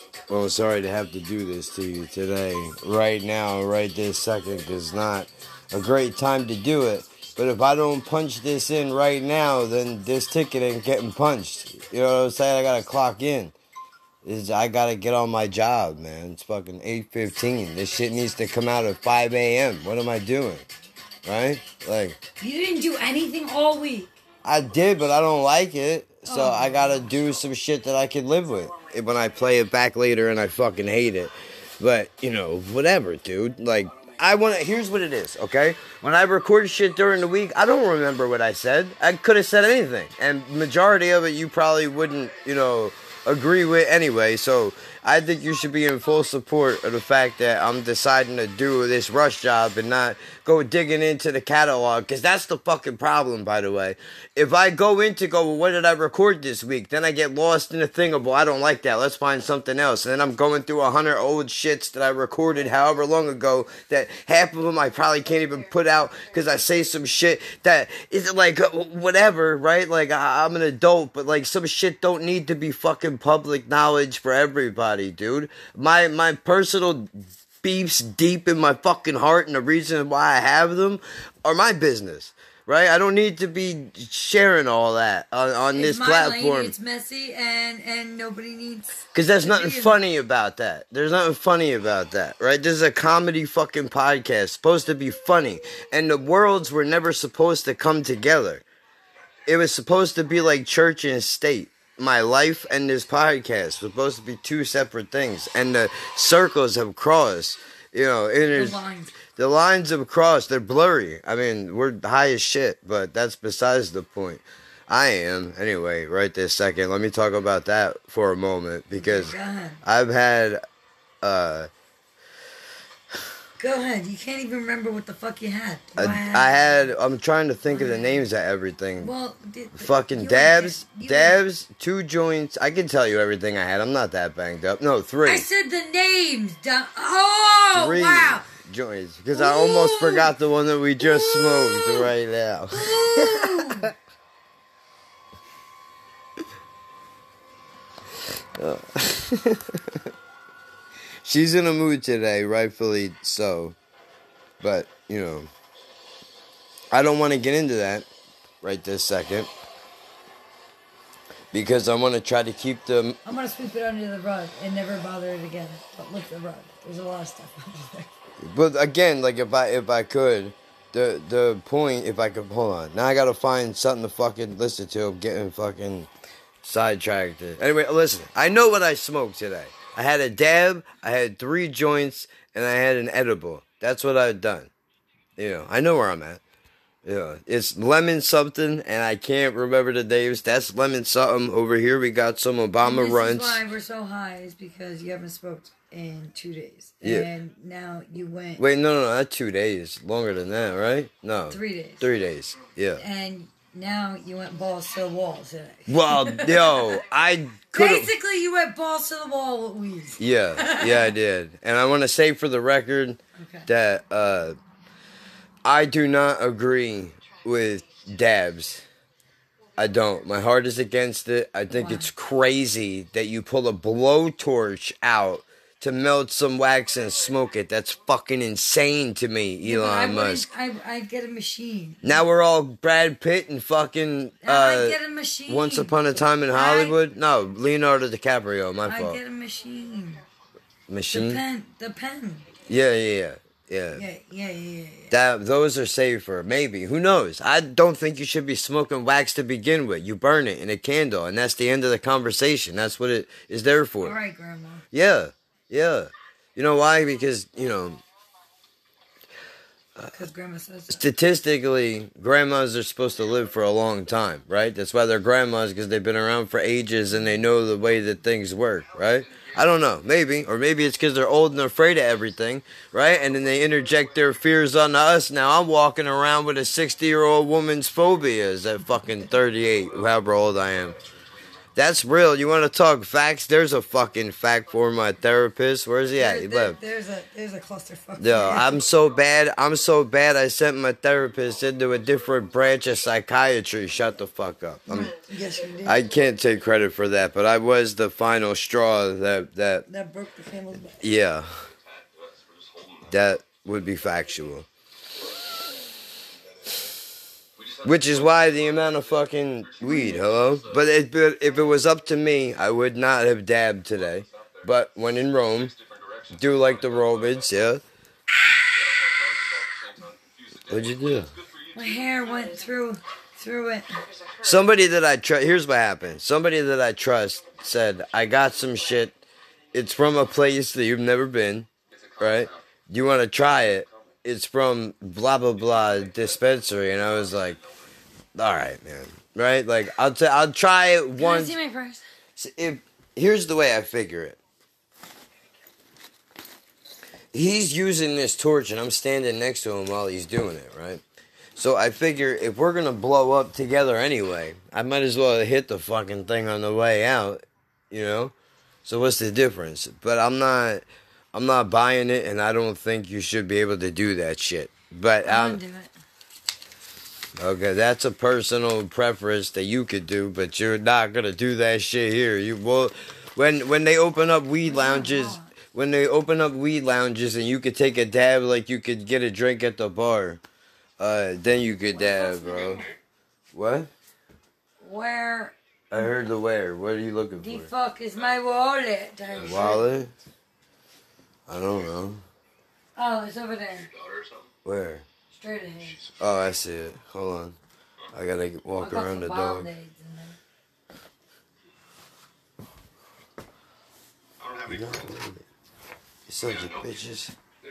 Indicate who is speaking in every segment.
Speaker 1: Well, sorry to have to do this to you today, right now, right this second, because not a great time to do it. But if I don't punch this in right now, then this ticket ain't getting punched. You know what I'm saying? I gotta clock in. I gotta get on my job, man. It's fucking 8:15. This shit needs to come out at 5 a.m. What am I doing? Right? Like,
Speaker 2: you didn't do anything all week.
Speaker 1: I did, but I don't like it. So I gotta do some shit that I can live with. When I play it back later and I fucking hate it. But, whatever, dude. Like, here's what it is, okay? When I record shit during the week, I don't remember what I said. I could have said anything. And majority of it you probably wouldn't, agree with anyway. So I think you should be in full support of the fact that I'm deciding to do this rush job and not go digging into the catalog, because that's the fucking problem, by the way. If I go well, what did I record this week? Then I get lost in the thing of, well, I don't like that, let's find something else. And then I'm going through 100 old shits that I recorded however long ago that half of them I probably can't even put out because I say some shit that is like, whatever, right? Like, I'm an adult, but like, some shit don't need to be fucking public knowledge for everybody, dude. My personal beefs deep in my fucking heart, and the reason why I have them are my business, right? I don't need to be sharing all that on this platform.
Speaker 2: Lane, it's messy, and nobody needs...
Speaker 1: Because there's nothing funny about that. There's nothing funny about that, right? This is a comedy fucking podcast, supposed to be funny, and the worlds were never supposed to come together. It was supposed to be like church and state. My life and this podcast were supposed to be two separate things, and the circles have crossed. The lines have crossed. They're blurry. I mean, we're high as shit, but that's besides the point. I am anyway. Right this second. Let me talk about that for a moment, because I've had.
Speaker 2: Go ahead. You can't even remember what the fuck you had.
Speaker 1: I'm trying to think of the names of everything.
Speaker 2: Well,
Speaker 1: fucking dabs, 2 joints. I can tell you everything I had. I'm not that banged up. No, 3.
Speaker 2: I said the names. 3 wow.
Speaker 1: Joints, because I almost forgot the one that we just smoked right now. She's in a mood today, rightfully so. But, I don't want to get into that right this second, because I want to try to keep them...
Speaker 2: I'm going to sweep it under the rug and never bother it again. But lift the rug. There's a lot of stuff under there.
Speaker 1: But again, like, if I could, the point, if I could... Hold on. Now I got to find something to fucking listen to. I'm getting fucking sidetracked. Anyway, listen. I know what I smoked today. I had a dab, I had 3 joints, and I had an edible. That's what I've done. I know where I'm at. It's lemon something, and I can't remember the names. That's lemon something. Over here, we got some Obama runs.
Speaker 2: This is why we're so high, is because you haven't smoked in 2 days.
Speaker 1: Yeah.
Speaker 2: And now you went...
Speaker 1: Wait, no, not 2 days. Longer than that, right? No.
Speaker 2: 3 days.
Speaker 1: 3 days, yeah.
Speaker 2: And now you went balls to the wall today.
Speaker 1: Well, yo, I could've...
Speaker 2: Basically, you went balls to the wall with weed.
Speaker 1: Yeah, I did. And I want to say for the record that I do not agree with dabs. I don't. My heart is against it. I think it's crazy that you pull a blowtorch out to melt some wax and smoke it. That's fucking insane to me, Elon Musk.
Speaker 2: I'd get a machine.
Speaker 1: Now we're all Brad Pitt and fucking...
Speaker 2: I'd get a machine.
Speaker 1: Once Upon a Time in Hollywood? No, Leonardo DiCaprio, my fault.
Speaker 2: I'd get a machine.
Speaker 1: Machine?
Speaker 2: The pen.
Speaker 1: Yeah. Those are safer, maybe. Who knows? I don't think you should be smoking wax to begin with. You burn it in a candle, and that's the end of the conversation. That's what it is there for.
Speaker 2: All right, Grandma.
Speaker 1: Yeah. You know why? Because,
Speaker 2: Because Grandma says so.
Speaker 1: Statistically, grandmas are supposed to live for a long time, right? That's why they're grandmas, because they've been around for ages and they know the way that things work, right? I don't know, maybe. Or maybe it's because they're old and they're afraid of everything, right? And then they interject their fears onto us. Now I'm walking around with a 60-year-old woman's phobias at fucking 38, however old I am. That's real. You want to talk facts? There's a fucking fact for my therapist. Where's he at? He left.
Speaker 2: There's a clusterfuck.
Speaker 1: Yo, I'm so bad. I sent my therapist into a different branch of psychiatry. Shut the fuck up.
Speaker 2: Yes, you did.
Speaker 1: I can't take credit for that, but I was the final straw
Speaker 2: That broke the camel's back.
Speaker 1: yeah. That would be factual. Which is why the amount of fucking weed, hello? But if it was up to me, I would not have dabbed today. But when in Rome, do like the Romans, yeah? What'd you do?
Speaker 2: My hair went through it.
Speaker 1: Somebody that I trust, here's what happened. Somebody that I trust said, I got some shit. It's from a place that you've never been, right? You want to try it? It's from blah, blah, blah dispensary. And I was like, all right, man. Right? Like, I'll try it once.
Speaker 2: Can I see my purse?
Speaker 1: Here's the way I figure it. He's using this torch and I'm standing next to him while he's doing it, right? So I figure if we're going to blow up together anyway, I might as well hit the fucking thing on the way out, you know? So what's the difference? But I'm not buying it, and I don't think you should be able to do that shit. But
Speaker 2: I'm gonna do it.
Speaker 1: Okay, that's a personal preference that you could do, but you're not gonna do that shit here. You will, when they open up weed lounges, and you could take a dab like you could get a drink at the bar, then you could dab, bro. What?
Speaker 2: Where?
Speaker 1: I heard the where. What are you looking for?
Speaker 2: The fuck is my wallet?
Speaker 1: Wallet? I don't know.
Speaker 2: Oh, it's over there.
Speaker 1: Where?
Speaker 2: Straight ahead.
Speaker 1: Oh, I see it. Hold on. I gotta walk around the dog. You sons of bitches.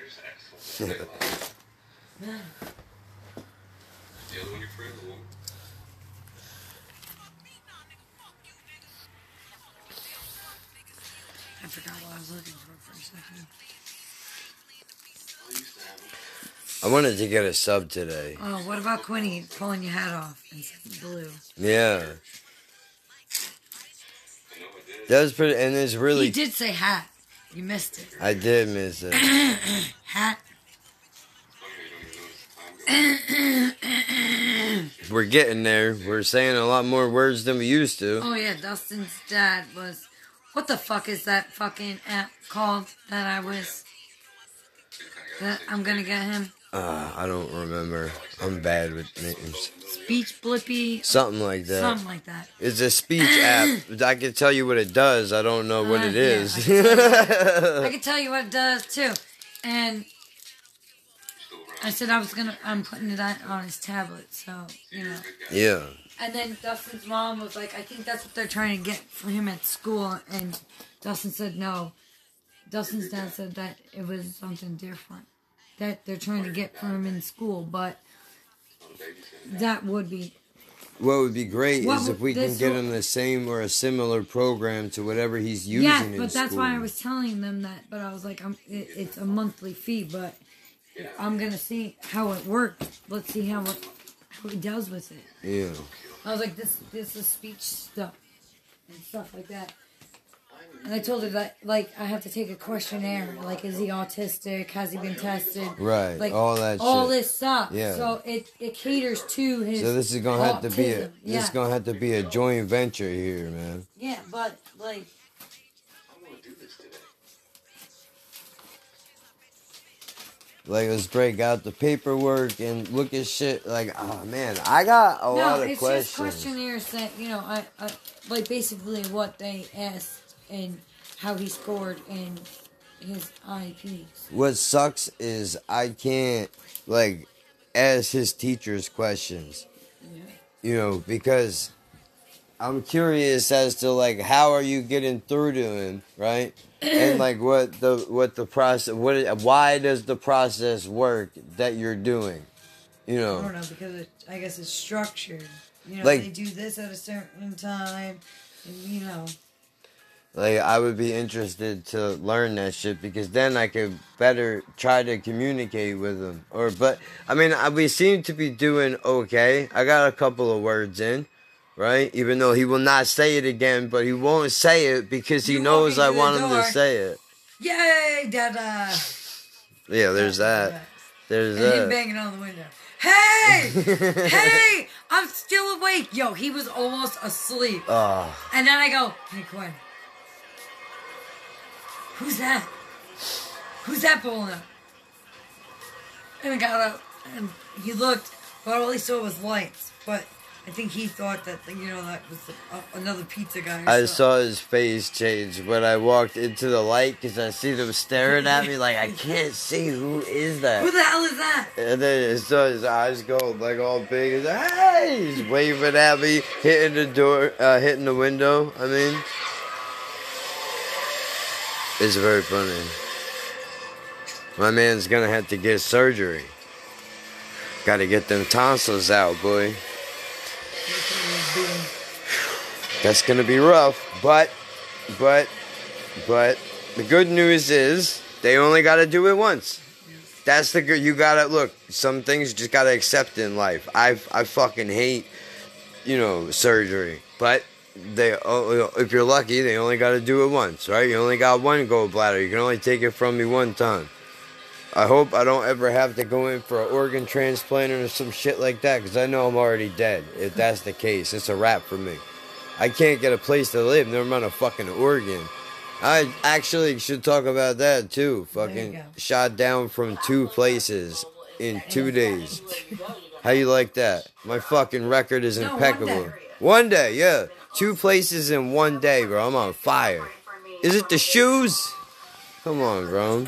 Speaker 2: I forgot what I was looking for a second.
Speaker 1: I wanted to get a sub today.
Speaker 2: Oh, what about Quinny pulling your hat off and blue?
Speaker 1: Yeah. That was pretty, and it's really...
Speaker 2: He did say hat. You missed it.
Speaker 1: I did miss it.
Speaker 2: Hat.
Speaker 1: We're getting there. We're saying a lot more words than we used to.
Speaker 2: Oh, yeah, Dustin's dad was... What the fuck is that fucking app called that I'm gonna get him?
Speaker 1: I don't remember. I'm bad with names.
Speaker 2: Speech Blippy.
Speaker 1: Something like that.
Speaker 2: Something like that.
Speaker 1: It's a speech app. I can tell you what it does. I don't know what it is.
Speaker 2: I can tell you what it does too. And I said I'm putting it on his tablet, so, you know.
Speaker 1: Yeah.
Speaker 2: And then Dustin's mom was like, I think that's what they're trying to get for him at school. And Dustin said no. Dustin's dad said that it was something different that they're trying to get for him in school. But that would be...
Speaker 1: What would be great is if we can get him the same or a similar program to whatever he's using in school.
Speaker 2: Yeah, but that's why I was telling them that. But I was like, it's a monthly fee, but I'm going to see how it works. Let's see how he does with it.
Speaker 1: Yeah.
Speaker 2: I was like, this is speech stuff and stuff like that. And I told her that, like, I have to take a questionnaire. Like, is he autistic? Has he been tested?
Speaker 1: Right,
Speaker 2: like,
Speaker 1: all that
Speaker 2: all
Speaker 1: shit.
Speaker 2: This stuff.
Speaker 1: Yeah.
Speaker 2: So it caters to his
Speaker 1: So this is gonna have to be
Speaker 2: autism.
Speaker 1: gonna have to be a joint venture here, man.
Speaker 2: Yeah, but like,
Speaker 1: let's break out the paperwork and look at shit. Like, oh man, I got a lot of questions.
Speaker 2: No, it's just questionnaires that, you know, I like basically what they asked and how he scored in his IEPs.
Speaker 1: What sucks is I can't, like, ask his teachers questions. Yeah. You know, because I'm curious as to, like, how are you getting through to him, right? And, like, what the process, why does the process work that you're doing? You know?
Speaker 2: I don't know, because I guess it's structured. You know,
Speaker 1: like,
Speaker 2: they do this at a certain time, and, you know.
Speaker 1: Like, I would be interested to learn that shit because then I could better try to communicate with them. But, I mean, we seem to be doing okay. I got a couple of words in, right? Even though he will not say it again, but he won't say it because he knows I want him to say it.
Speaker 2: Yay, Dada!
Speaker 1: Yeah, there's that. There's
Speaker 2: and
Speaker 1: that.
Speaker 2: him banging on the window. Hey! Hey! I'm still awake. Yo, he was almost asleep.
Speaker 1: Oh.
Speaker 2: And then I go, hey, Quinn. Who's that? Who's that pulling up? And I got up, and he looked, but all he saw was lights. But I think he thought that, that was another pizza guy.
Speaker 1: I saw his face change when I walked into the light because I see them staring at me like, I can't see, who is that?
Speaker 2: Who the hell is that?
Speaker 1: And then I saw his eyes go like all big. He's like, hey! He's waving at me, hitting the door, hitting the window, I mean. It's very funny. My man's gonna have to get surgery. Gotta get them tonsils out, boy. That's gonna be rough, but the good news is they only gotta do it once. That's the good. You gotta look. Some things you just gotta accept in life. I fucking hate, surgery, but if you're lucky, they only gotta do it once, right? You only got one gallbladder. You can only take it from me one time. I hope I don't ever have to go in for an organ transplant or some shit like that, because I know I'm already dead. If that's the case, it's a wrap for me. I can't get a place to live, never mind a fucking organ. I actually should talk about that too. Fucking shot down from 2 places in 2 days. How you like that? My fucking record is impeccable. One day, yeah. 2 places in 1 day, bro. I'm on fire. Is it the shoes? Come on, bro.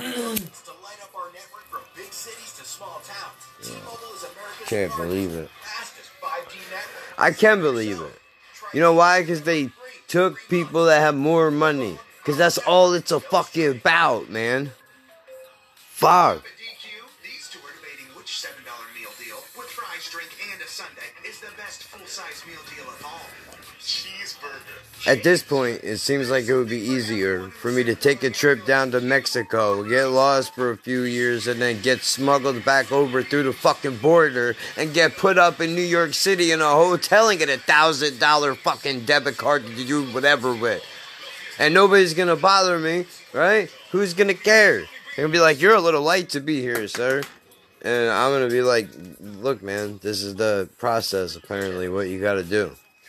Speaker 1: Can't believe it. I can believe it. You know why? Because they took people that have more money. Because that's all it's a fucking about, man. Fuck.
Speaker 3: These two are debating which $7 meal deal with fries, drink, and a sundae is the best full-size meal deal of all. Cheeseburger.
Speaker 1: At this point, it seems like it would be easier for me to take a trip down to Mexico, get lost for a few years, and then get smuggled back over through the fucking border and get put up in New York City in a hotel and get $1,000 fucking debit card to do whatever with. And nobody's gonna bother me, right? Who's gonna care? They're gonna be like, you're a little light to be here, sir. And I'm gonna be like, look, man, this is the process, apparently, what you gotta do.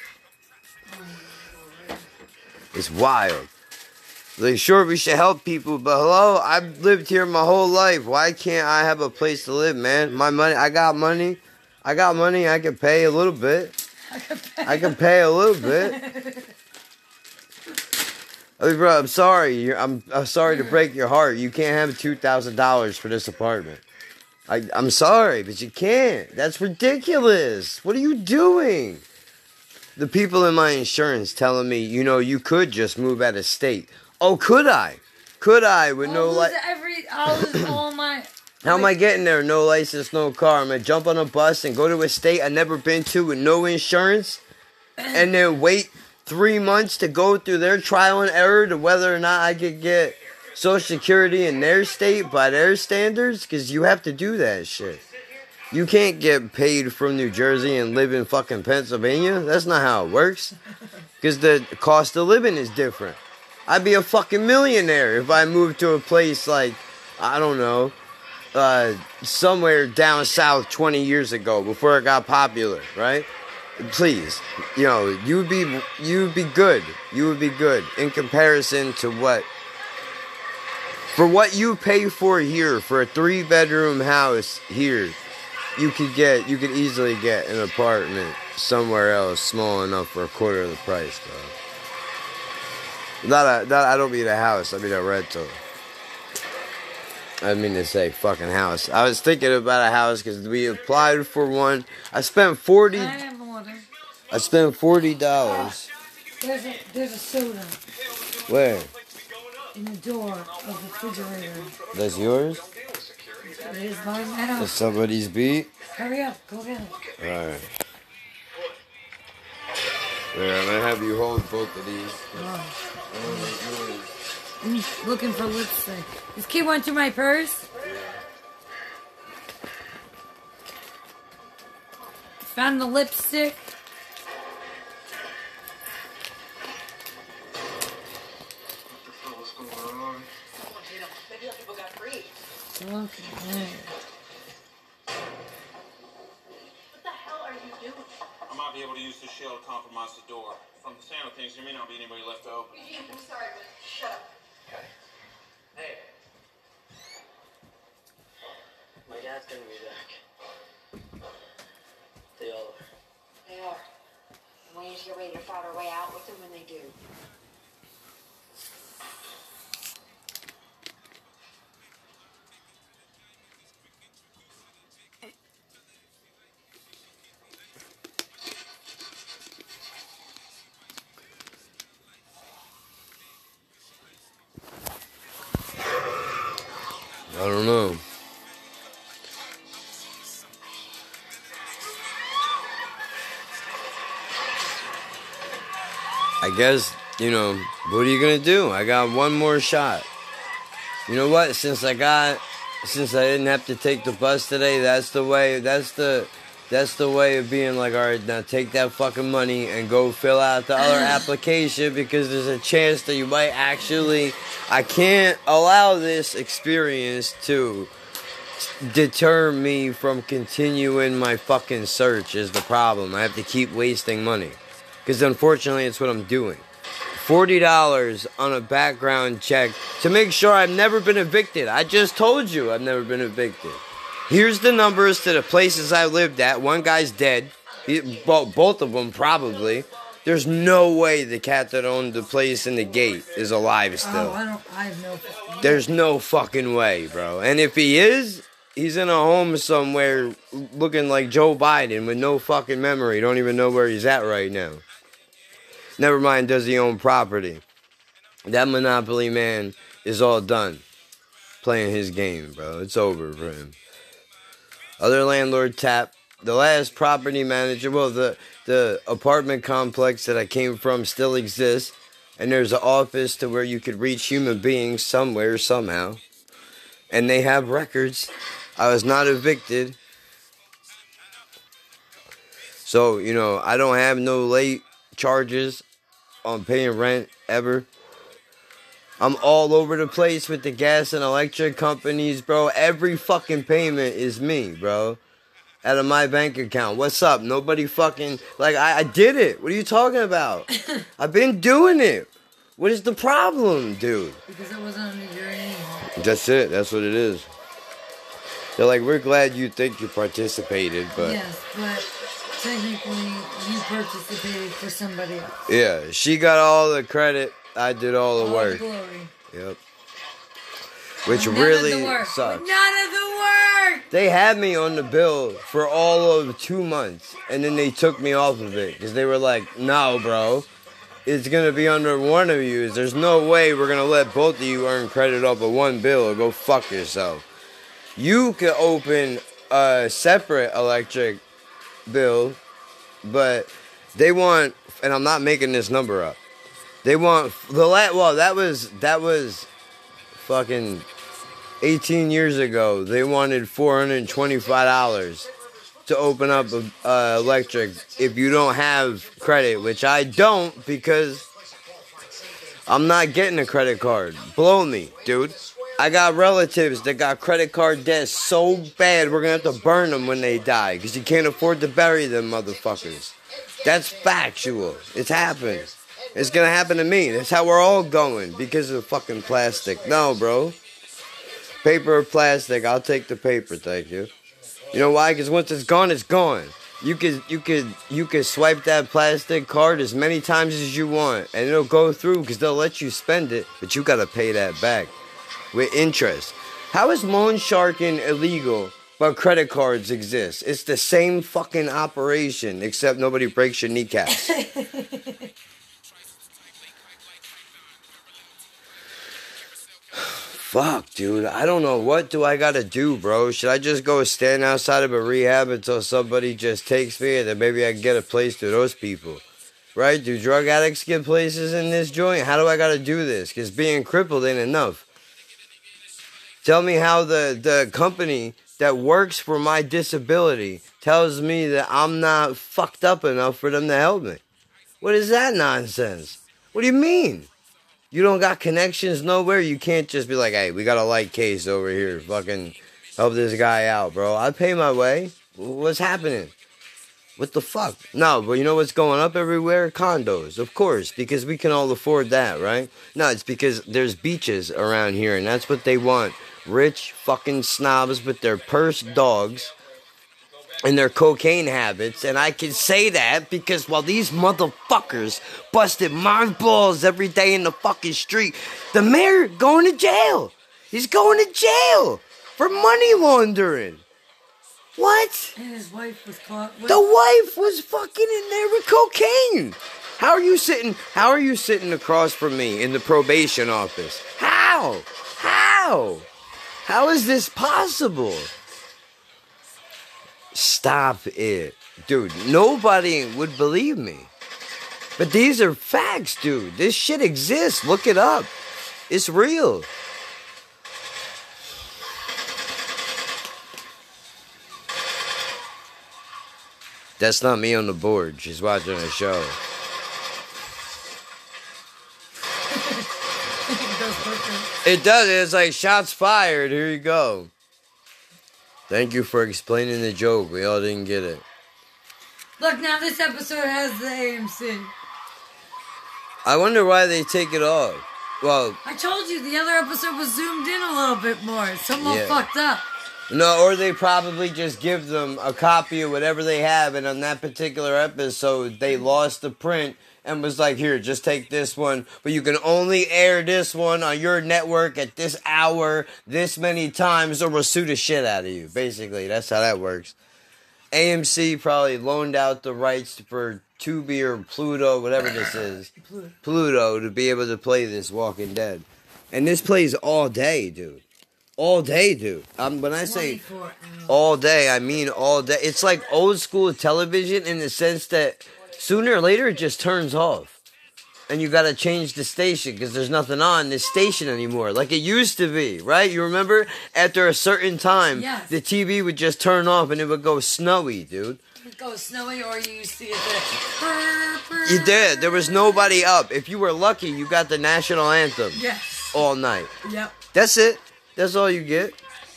Speaker 1: It's wild. Like, sure, we should help people, but hello, I've lived here my whole life. Why can't I have a place to live, man? My money, I got money. I can pay a little bit. I can pay a little bit. I mean, bro, I'm sorry. I'm sorry to break your heart. You can't have $2,000 for this apartment. I'm sorry, but you can't. That's ridiculous. What are you doing? The people in my insurance telling me, you could just move out of state. Oh, could I? Could I with no license? How am I getting there? No license, no car. I'm going to jump on a bus and go to a state I've never been to with no insurance and then wait 3 months to go through their trial and error to whether or not I could get Social Security in their state by their standards? Because you have to do that shit. You can't get paid from New Jersey and live in fucking Pennsylvania. That's not how it works. Because the cost of living is different. I'd be a fucking millionaire if I moved to a place like, I don't know, somewhere down south 20 years ago before it got popular, right? Please, you'd be good. You would be good in comparison to for what you pay for here for a 3-bedroom house here. You could easily get an apartment somewhere else small enough for a quarter of the price, bro. I don't mean a house, I mean a rental. I mean to say fucking house. I was thinking about a house because we applied for one. I spent $40. I spent $40.
Speaker 2: There's a soda.
Speaker 1: Where?
Speaker 2: In the door of the refrigerator.
Speaker 1: That's yours?
Speaker 2: It is mine now.
Speaker 1: Is somebody's beat?
Speaker 2: Hurry up, go get it.
Speaker 1: Alright. Yeah, I'm gonna have you hold both of these.
Speaker 2: I'm looking for lipstick. This kid went through my purse. Found the lipstick.
Speaker 4: Maybe some people got free.
Speaker 2: Okay.
Speaker 4: What the hell are you doing?
Speaker 5: I might be able to use this shell to compromise the door. From the sound of things, there may not be anybody left to open.
Speaker 4: Eugene, I'm sorry, but shut up.
Speaker 6: Okay. Hey. My dad's gonna be back. They all are.
Speaker 4: They are. And we need to get ready to fight our way out with them when they do.
Speaker 1: I don't know. I guess, you know, what are you gonna do? I got one more shot. You know what? Since I didn't have to take the bus today, that's the way of being like, all right, now take that fucking money and go fill out the other application, because there's a chance that you might actually, I can't allow this experience to deter me from continuing my fucking search is the problem. I have to keep wasting money, because unfortunately it's what I'm doing. $40 on a background check to make sure I've never been evicted. I just told you I've never been evicted. Here's the numbers to the places I lived at. One guy's dead. Well, both of them probably. There's no way the cat that owned the place in the gate is alive still.
Speaker 2: I have no.
Speaker 1: There's no fucking way, bro. And if he is, he's in a home somewhere looking like Joe Biden with no fucking memory. Don't even know where he's at right now. Never mind, does he own property? That Monopoly man is all done playing his game, bro. It's over for him. Other landlord tap. The last property manager, well, the apartment complex that I came from still exists. And there's an office to where you could reach human beings somewhere, somehow. And they have records. I was not evicted. So, you know, I don't have no late charges on paying rent ever. I'm all over the place with the gas and electric companies, bro. Every fucking payment is me, bro. Out of my bank account. What's up? Nobody fucking... Like, I did it. What are you talking about? I've been doing it. What is the problem, dude?
Speaker 2: Because it wasn't under your name.
Speaker 1: That's it. That's what it is. They're like, we're glad you think you participated, but...
Speaker 2: Yes, but technically you participated for somebody else.
Speaker 1: Yeah, she got all the credit. I did all the work.
Speaker 2: All the glory.
Speaker 1: Yep. Which
Speaker 2: None
Speaker 1: really
Speaker 2: of the work.
Speaker 1: sucks.
Speaker 2: None of the work!
Speaker 1: They had me on the bill for all of 2 months, and then they took me off of it because they were like, no, bro, it's going to be under one of you. There's no way we're going to let both of you earn credit off of one bill or go fuck yourself. You could open a separate electric bill, but they want, and I'm not making this number up, they want, that was fucking 18 years ago. They wanted $425 to open up electric if you don't have credit, which I don't because I'm not getting a credit card. Blow me, dude. I got relatives that got credit card debt so bad we're going to have to burn them when they die because you can't afford to bury them motherfuckers. That's factual. It's happened. It's going to happen to me. That's how we're all going because of fucking plastic. No, bro. Paper or plastic, I'll take the paper, thank you. You know why? Because once it's gone, it's gone. You could swipe that plastic card as many times as you want, and it'll go through because they'll let you spend it, but you got to pay that back with interest. How is loan sharking illegal, but credit cards exist? It's the same fucking operation, except nobody breaks your kneecaps. Fuck, dude. I don't know. What do I gotta do, bro? Should I just go stand outside of a rehab until somebody just takes me and then maybe I can get a place to those people? Right? Do drug addicts get places in this joint? How do I gotta do this? Because being crippled ain't enough. Tell me how the company that works for my disability tells me that I'm not fucked up enough for them to help me. What is that nonsense? What do you mean? You don't got connections nowhere. You can't just be like, hey, we got a light case over here. Fucking help this guy out, bro. I pay my way. What's happening? What the fuck? No, but you know what's going up everywhere? Condos, of course, because we can all afford that, right? No, it's because there's beaches around here, and that's what they want. Rich fucking snobs with their purse dogs and their cocaine habits, and I can say that because while these motherfuckers busted my balls every day in the fucking street, the mayor going to jail. He's going to jail for money laundering. What?
Speaker 2: And his wife was caught with...
Speaker 1: The wife was fucking in there with cocaine. How are you sitting across from me in the probation office? How? How is this possible? Stop it. Dude, nobody would believe me. But these are facts, dude. This shit exists. Look it up. It's real. That's not me on the board. She's watching a show. It does. It's like shots fired. Here you go. Thank you for explaining the joke. We all didn't get it.
Speaker 2: Look, now this episode has the AMC.
Speaker 1: I wonder why they take it off. Well,
Speaker 2: I told you the other episode was zoomed in a little bit more. Someone fucked up.
Speaker 1: no, or they probably just give them a copy of whatever they have, and on that particular episode, they lost the print and was like, here, just take this one, but you can only air this one on your network at this hour, this many times, or we'll sue the shit out of you. Basically, that's how that works. AMC probably loaned out the rights for Tubi or Pluto, whatever this is, Pluto, to be able to play this Walking Dead. And this plays all day, dude. All day, dude. When I say all day, I mean all day. It's like old school television in the sense that sooner or later it just turns off. And you gotta change the station because there's nothing on this station anymore. Like it used to be, right? You remember? After a certain time, the TV would just turn off and it would go snowy, dude.
Speaker 2: It would go snowy, or you used to get the...
Speaker 1: You did. There was nobody up. If you were lucky, you got the national anthem.
Speaker 2: Yes.
Speaker 1: All night.
Speaker 2: Yep.
Speaker 1: That's it. That's all you get.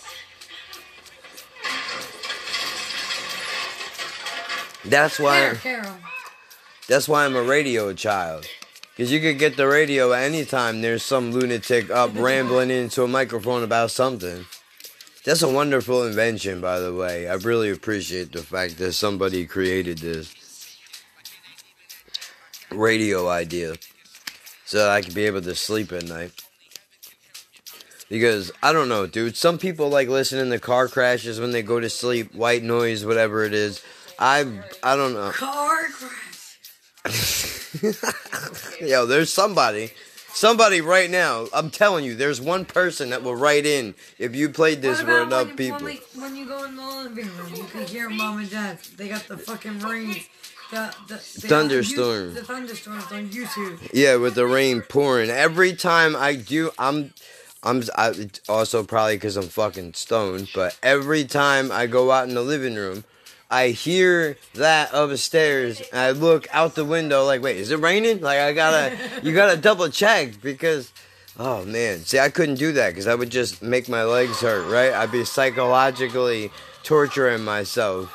Speaker 1: That's why.
Speaker 2: Carol.
Speaker 1: That's why I'm a radio child. Because you could get the radio at any time. There's some lunatic up rambling into a microphone about something. That's a wonderful invention, by the way. I really appreciate the fact that somebody created this radio idea so that I could be able to sleep at night. Because, I don't know, dude. Some people like listening to car crashes when they go to sleep. White noise, whatever it is. I don't know.
Speaker 2: Car crash.
Speaker 1: Yo, there's somebody right now. I'm telling you, there's one person that will write in if you played this for enough people.
Speaker 2: When you go in the living room, you can hear mom and dad. They got the fucking rain. The
Speaker 1: thunderstorm.
Speaker 2: The thunderstorms on YouTube.
Speaker 1: Yeah, with the rain pouring. Every time I do, I also probably because I'm fucking stoned, but every time I go out in the living room, I hear that upstairs, and I look out the window like, wait, is it raining? Like, you gotta double check, because, oh man, see, I couldn't do that, because I would just make my legs hurt, right? I'd be psychologically torturing myself.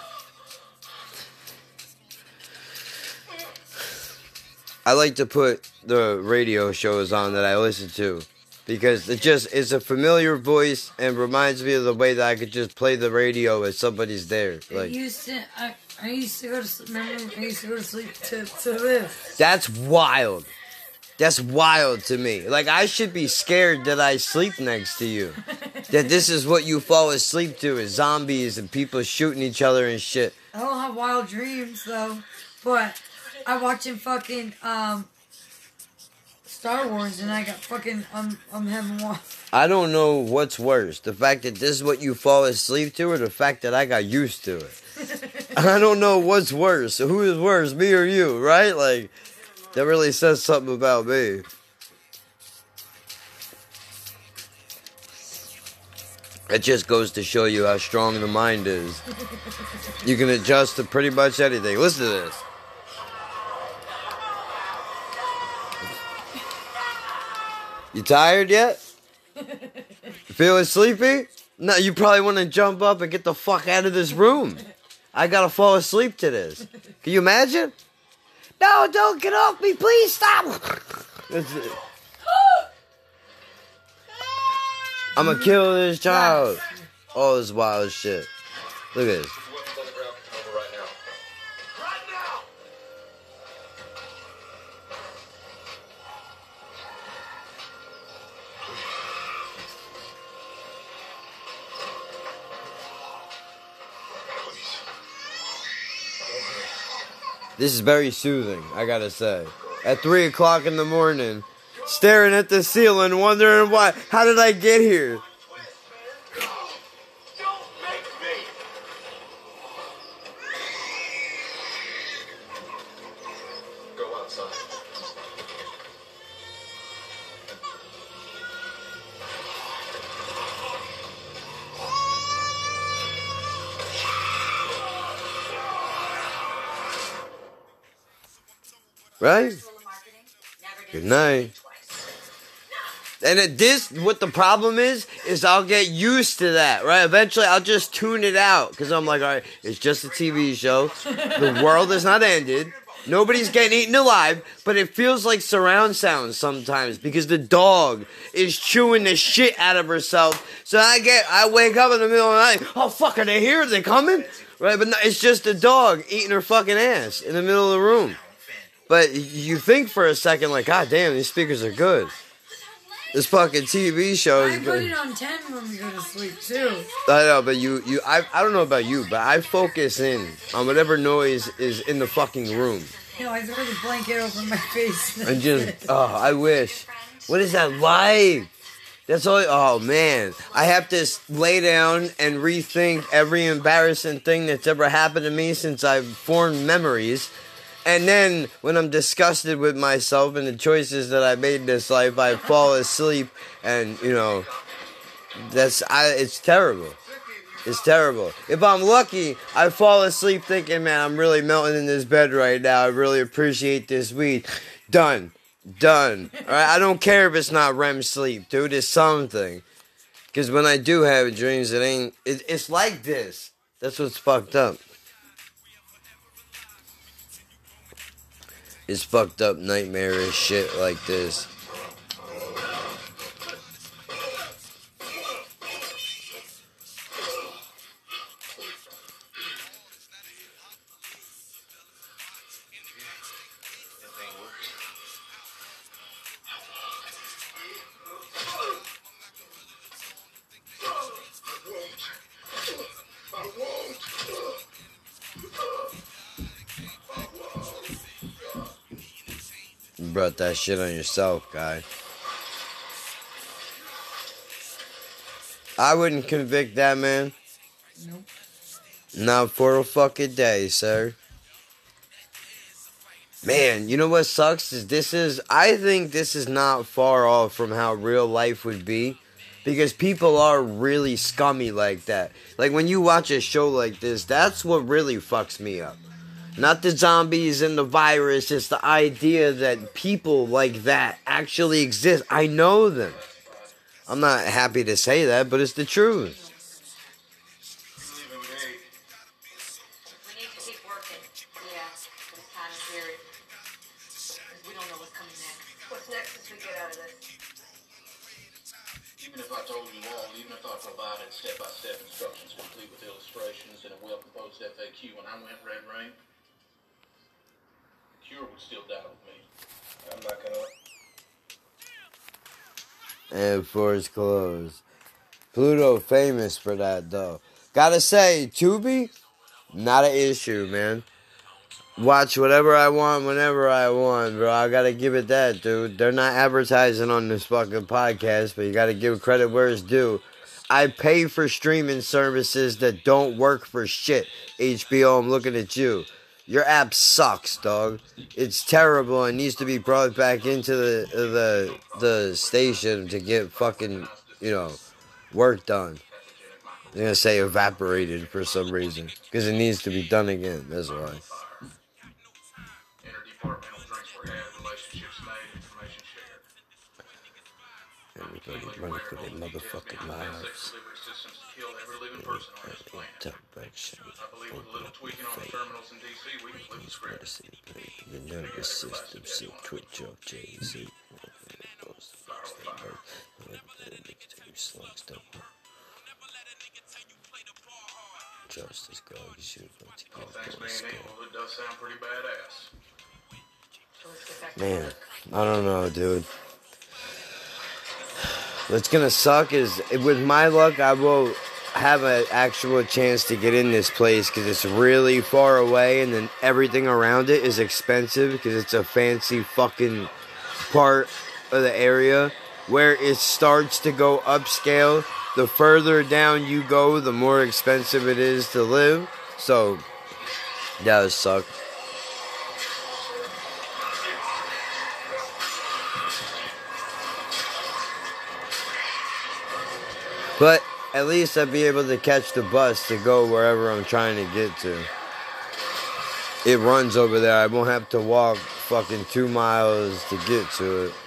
Speaker 1: I like to put the radio shows on that I listen to, because it's a familiar voice and reminds me of the way that I could just play the radio as somebody's there. Like
Speaker 2: I used to go to sleep to this.
Speaker 1: That's wild. That's wild to me. Like, I should be scared that I sleep next to you. That this is what you fall asleep to, is zombies and people shooting each other and shit.
Speaker 2: I don't have wild dreams though, but I watching fucking Star Wars, and I got fucking, I'm having one.
Speaker 1: I don't know what's worse. The fact that this is what you fall asleep to, or the fact that I got used to it. I don't know what's worse. Who is worse, me or you, right? Like, that really says something about me. It just goes to show you how strong the mind is. You can adjust to pretty much anything. Listen to this. You tired yet? Feeling sleepy? No, you probably want to jump up and get the fuck out of this room. I gotta fall asleep to this. Can you imagine? No, don't get off me, please stop. I'm gonna kill this child. All this wild shit. Look at this. This is very soothing, I gotta say. At 3 o'clock in the morning, staring at the ceiling, wondering why. How did I get here?
Speaker 3: Go outside.
Speaker 1: Right? Good night. And what the problem is I'll get used to that, right? Eventually I'll just tune it out, because I'm like, all right, it's just a TV show. The world has not ended. Nobody's getting eaten alive, but it feels like surround sound sometimes, because the dog is chewing the shit out of herself. So I wake up in the middle of the night, oh fuck, are they here? Are they coming? Right? But no, it's just a dog eating her fucking ass in the middle of the room. But you think for a second, like, God damn, these speakers are good. This fucking TV show is
Speaker 2: I put
Speaker 1: good.
Speaker 2: it on 10 when we go to sleep, too.
Speaker 1: I know, but I don't know about you, but I focus in on whatever noise is in the fucking room.
Speaker 2: You know, I throw the blanket over my face.
Speaker 1: And just, I wish. What is that like? That's all. Oh man, I have to lay down and rethink every embarrassing thing that's ever happened to me since I've formed memories. And then when I'm disgusted with myself and the choices that I made in this life, I fall asleep, and it's terrible. It's terrible. If I'm lucky, I fall asleep thinking, man, I'm really melting in this bed right now. I really appreciate this weed. Done. All right, I don't care if it's not REM sleep, dude. It's something. Because when I do have dreams, it's like this. That's what's fucked up. It's fucked up, nightmarish shit like this. You brought that shit on yourself, guy. I wouldn't convict that man.
Speaker 2: Nope.
Speaker 1: Not for a fucking day, sir. Man, you know what sucks is I think this is not far off from how real life would be. Because people are really scummy like that. Like when you watch a show like this, that's what really fucks me up. Not the zombies and the virus, it's the idea that people like that actually exist. I know them. I'm not happy to say that, but it's the truth.
Speaker 4: We need to keep working. Yeah, but it's kind of scary. Because we don't know what's coming next. What's next as we get out of this?
Speaker 5: Even if I told you all, even if I provided step-by-step instructions complete with illustrations and a well-composed FAQ when I went Red Rain, the Cure would still die with me. I'm not gonna...
Speaker 1: And Force closed. Pluto famous for that, though. Gotta say, Tubi, not an issue, man. Watch whatever I want, whenever I want, bro. I gotta give it that, dude. They're not advertising on this fucking podcast, but you gotta give credit where it's due. I pay for streaming services that don't work for shit. HBO, I'm looking at you. Your app sucks, dog. It's terrible. It needs to be brought back into the station to get fucking, work done. I'm gonna say evaporated for some reason. Because it needs to be done again. That's why.
Speaker 5: Interdepartmental drinks were had, relationships made, information shared.
Speaker 1: everybody running for their motherfucking lives.
Speaker 5: Delivery systems to kill every living person on this planet. I believe with a little tweaking on the terminals in DC, we can flip the script.
Speaker 1: The nervous system, see Twitch up, Jay-Z. Justice God, you should have to
Speaker 5: All things being equal, it does sound pretty badass.
Speaker 4: So let's get back to
Speaker 1: Man,
Speaker 4: work.
Speaker 1: I don't know, dude. What's gonna suck is, with my luck, I will have an actual chance to get in this place because it's really far away, and then everything around it is expensive because it's a fancy fucking part of the area where it starts to go upscale. The further down you go, the more expensive it is to live. So, that would suck. But at least I'd be able to catch the bus to go wherever I'm trying to get to. It runs over there. I won't have to walk fucking 2 miles to get to it.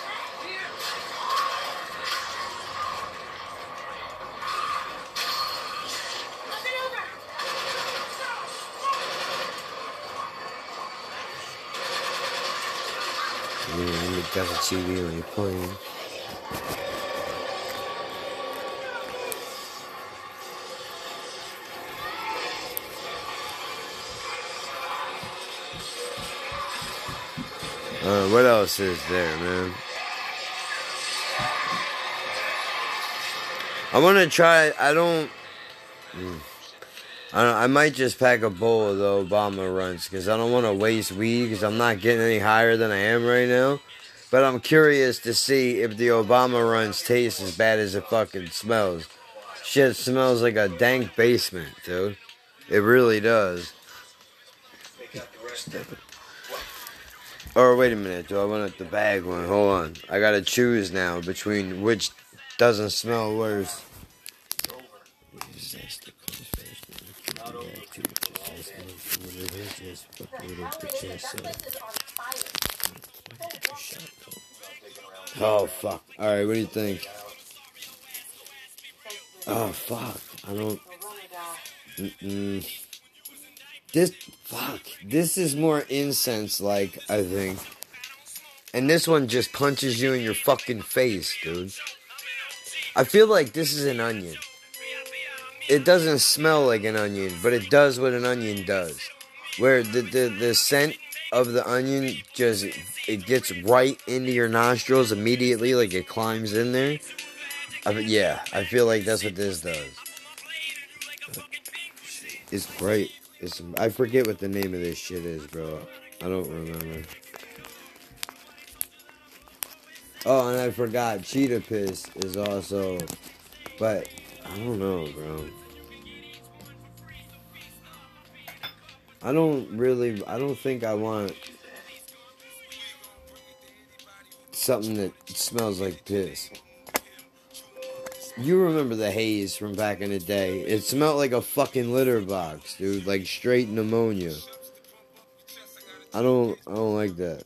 Speaker 1: You got the TV on your plane. What else is there, man? I want to try. I might just pack a bowl of the Obama runs because I don't want to waste weed because I'm not getting any higher than I am right now. But I'm curious to see if the Obama runs taste as bad as it fucking smells. Shit smells like a dank basement, dude. It really does. Or wait a minute, do I want the bag one? Hold on. I gotta choose now between which doesn't smell worse. Oh fuck. Alright, what do you think? Oh fuck. I don't. This is more incense-like, I think. And this one just punches you in your fucking face, dude. I feel like this is an onion. It doesn't smell like an onion, but it does what an onion does. Where the scent of the onion just, it gets right into your nostrils immediately, like it climbs in there. Yeah, I feel like that's what this does. It's bright. I forget what the name of this shit is, bro. I don't remember. Oh, and I forgot. Cheetah piss is also... But, I don't know, bro. I don't think I want something that smells like piss. You remember the haze from back in the day. It smelled like a fucking litter box, dude. Like straight pneumonia. I don't like that.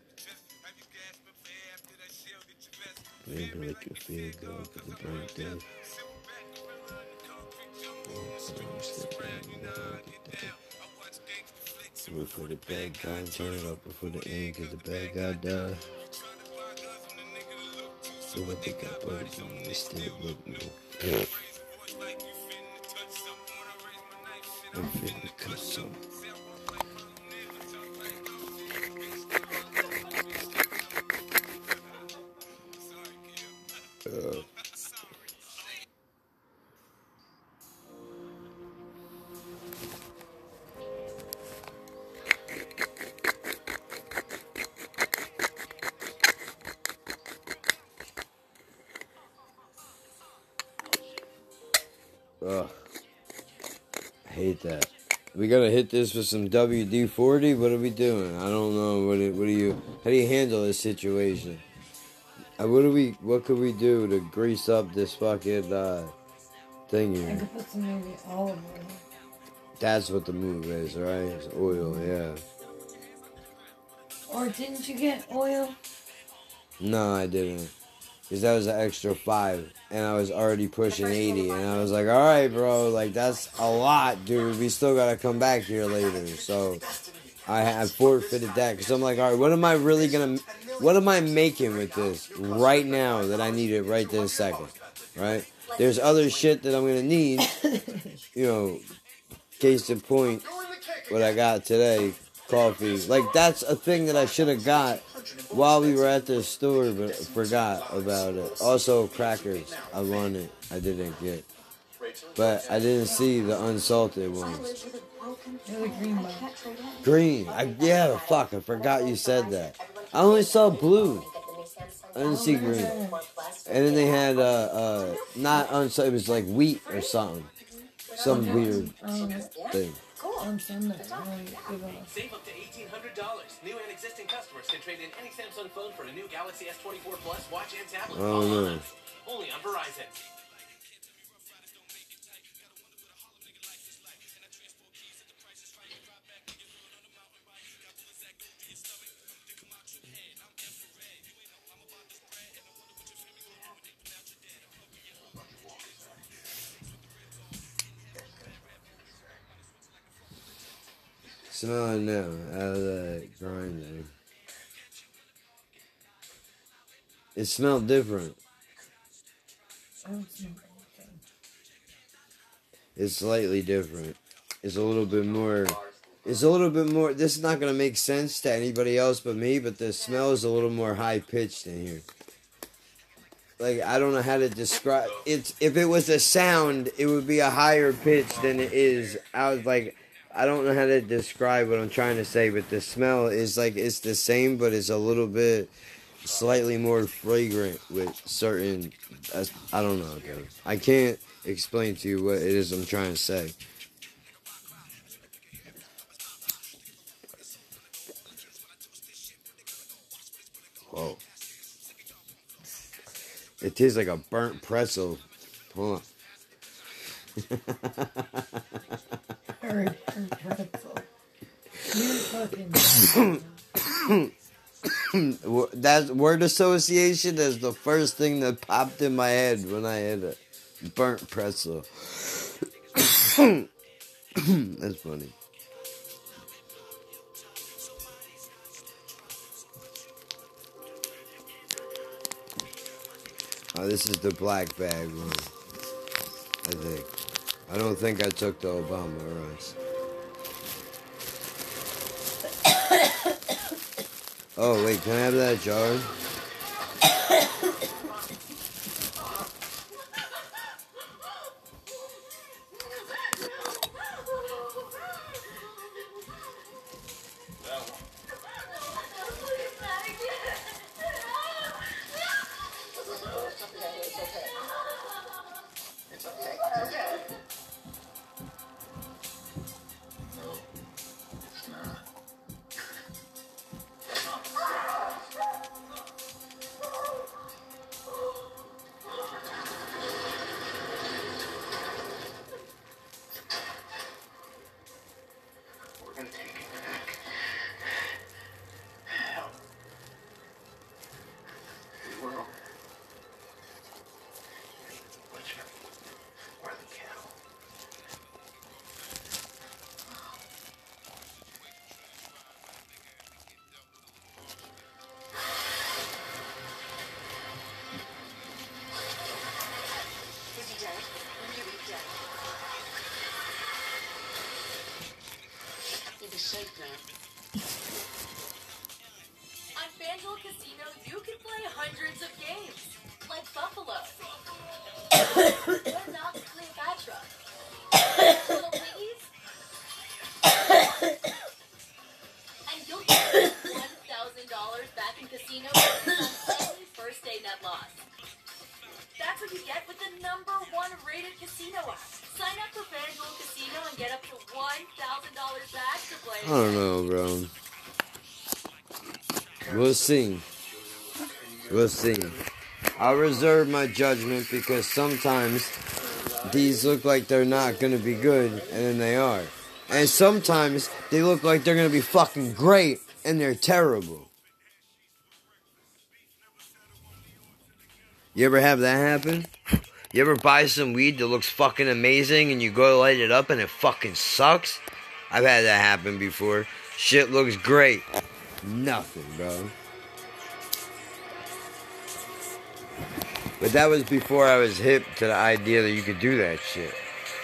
Speaker 1: Maybe like you feel good for the birthday. Before the bad guy, turn it up before the end, cause the bad guy died. So what they got, but they still look me. I'm finna cut some. Ugh. I hate that. We gotta hit this with some WD-40? What are we doing? I don't know. How do you handle this situation? What could we do to grease up this fucking thing
Speaker 2: I
Speaker 1: here?
Speaker 2: could put some maybe olive oil.
Speaker 1: That's what the move is, right? It's oil, yeah.
Speaker 2: Or didn't you get oil?
Speaker 1: No, I didn't. because that was an extra 5, and I was already pushing 80, and I was like, all right, bro, like, that's a lot, dude. We still gotta come back here later. So I forfeited that, because I'm like, all right, what am I making with this right now that I need it right this second, right? There's other shit that I'm gonna need, you know, case in point, what I got today, coffee. Like, that's a thing that I should have got while we were at the store, but forgot about it. Also, crackers. I wanted. I didn't get. But I didn't see the unsalted ones.
Speaker 2: They're the green one.
Speaker 1: Green. Yeah, fuck. I forgot you said that. I only saw blue. I didn't see green. And then they had, not unsalted. It was like wheat or something. Some weird thing.
Speaker 2: On Sunday.
Speaker 7: Save up to $1,800. New and existing customers can trade in any Samsung phone for a new Galaxy S24 Plus watch and tablet.
Speaker 1: Oh, no.
Speaker 7: Only on Verizon.
Speaker 1: Smell it now, out of that grinder. It smelled different.
Speaker 2: I don't smell anything.
Speaker 1: It's slightly different. It's a little bit more. This is not going to make sense to anybody else but me, but the smell is a little more high pitched in here. Like, I don't know how to describe it. If it was a sound, it would be a higher pitch than it is. I don't know how to describe what I'm trying to say, but the smell is like, it's the same, but it's a little bit slightly more fragrant with certain, I don't know, dude. I can't explain to you what it is I'm trying to say. Whoa. It tastes like a burnt pretzel. Hold on. That word association is the first thing that popped in my head when I had a burnt pretzel. That's funny. Oh, this is the black bag one, I think. I don't think I took the Obama rice. Oh, wait, can I have that jar?
Speaker 4: On FanDuel Casino, you can play hundreds of games, like Buffalo. What about Cleopatra? Little Piggies? And you'll get $1,000 back in casino winnings on any first day net loss. That's what you get with the #1 rated casino app. Sign up for FanDuel Casino and get up to $1,000 back to play.
Speaker 1: I don't know, bro. We'll see. We'll see. I'll reserve my judgment because sometimes these look like they're not going to be good, and then they are. And sometimes they look like they're going to be fucking great, and they're terrible. You ever have that happen? You ever buy some weed that looks fucking amazing and you go to light it up and it fucking sucks? I've had that happen before. Shit looks great. Nothing, bro. But that was before I was hip to the idea that you could do that shit.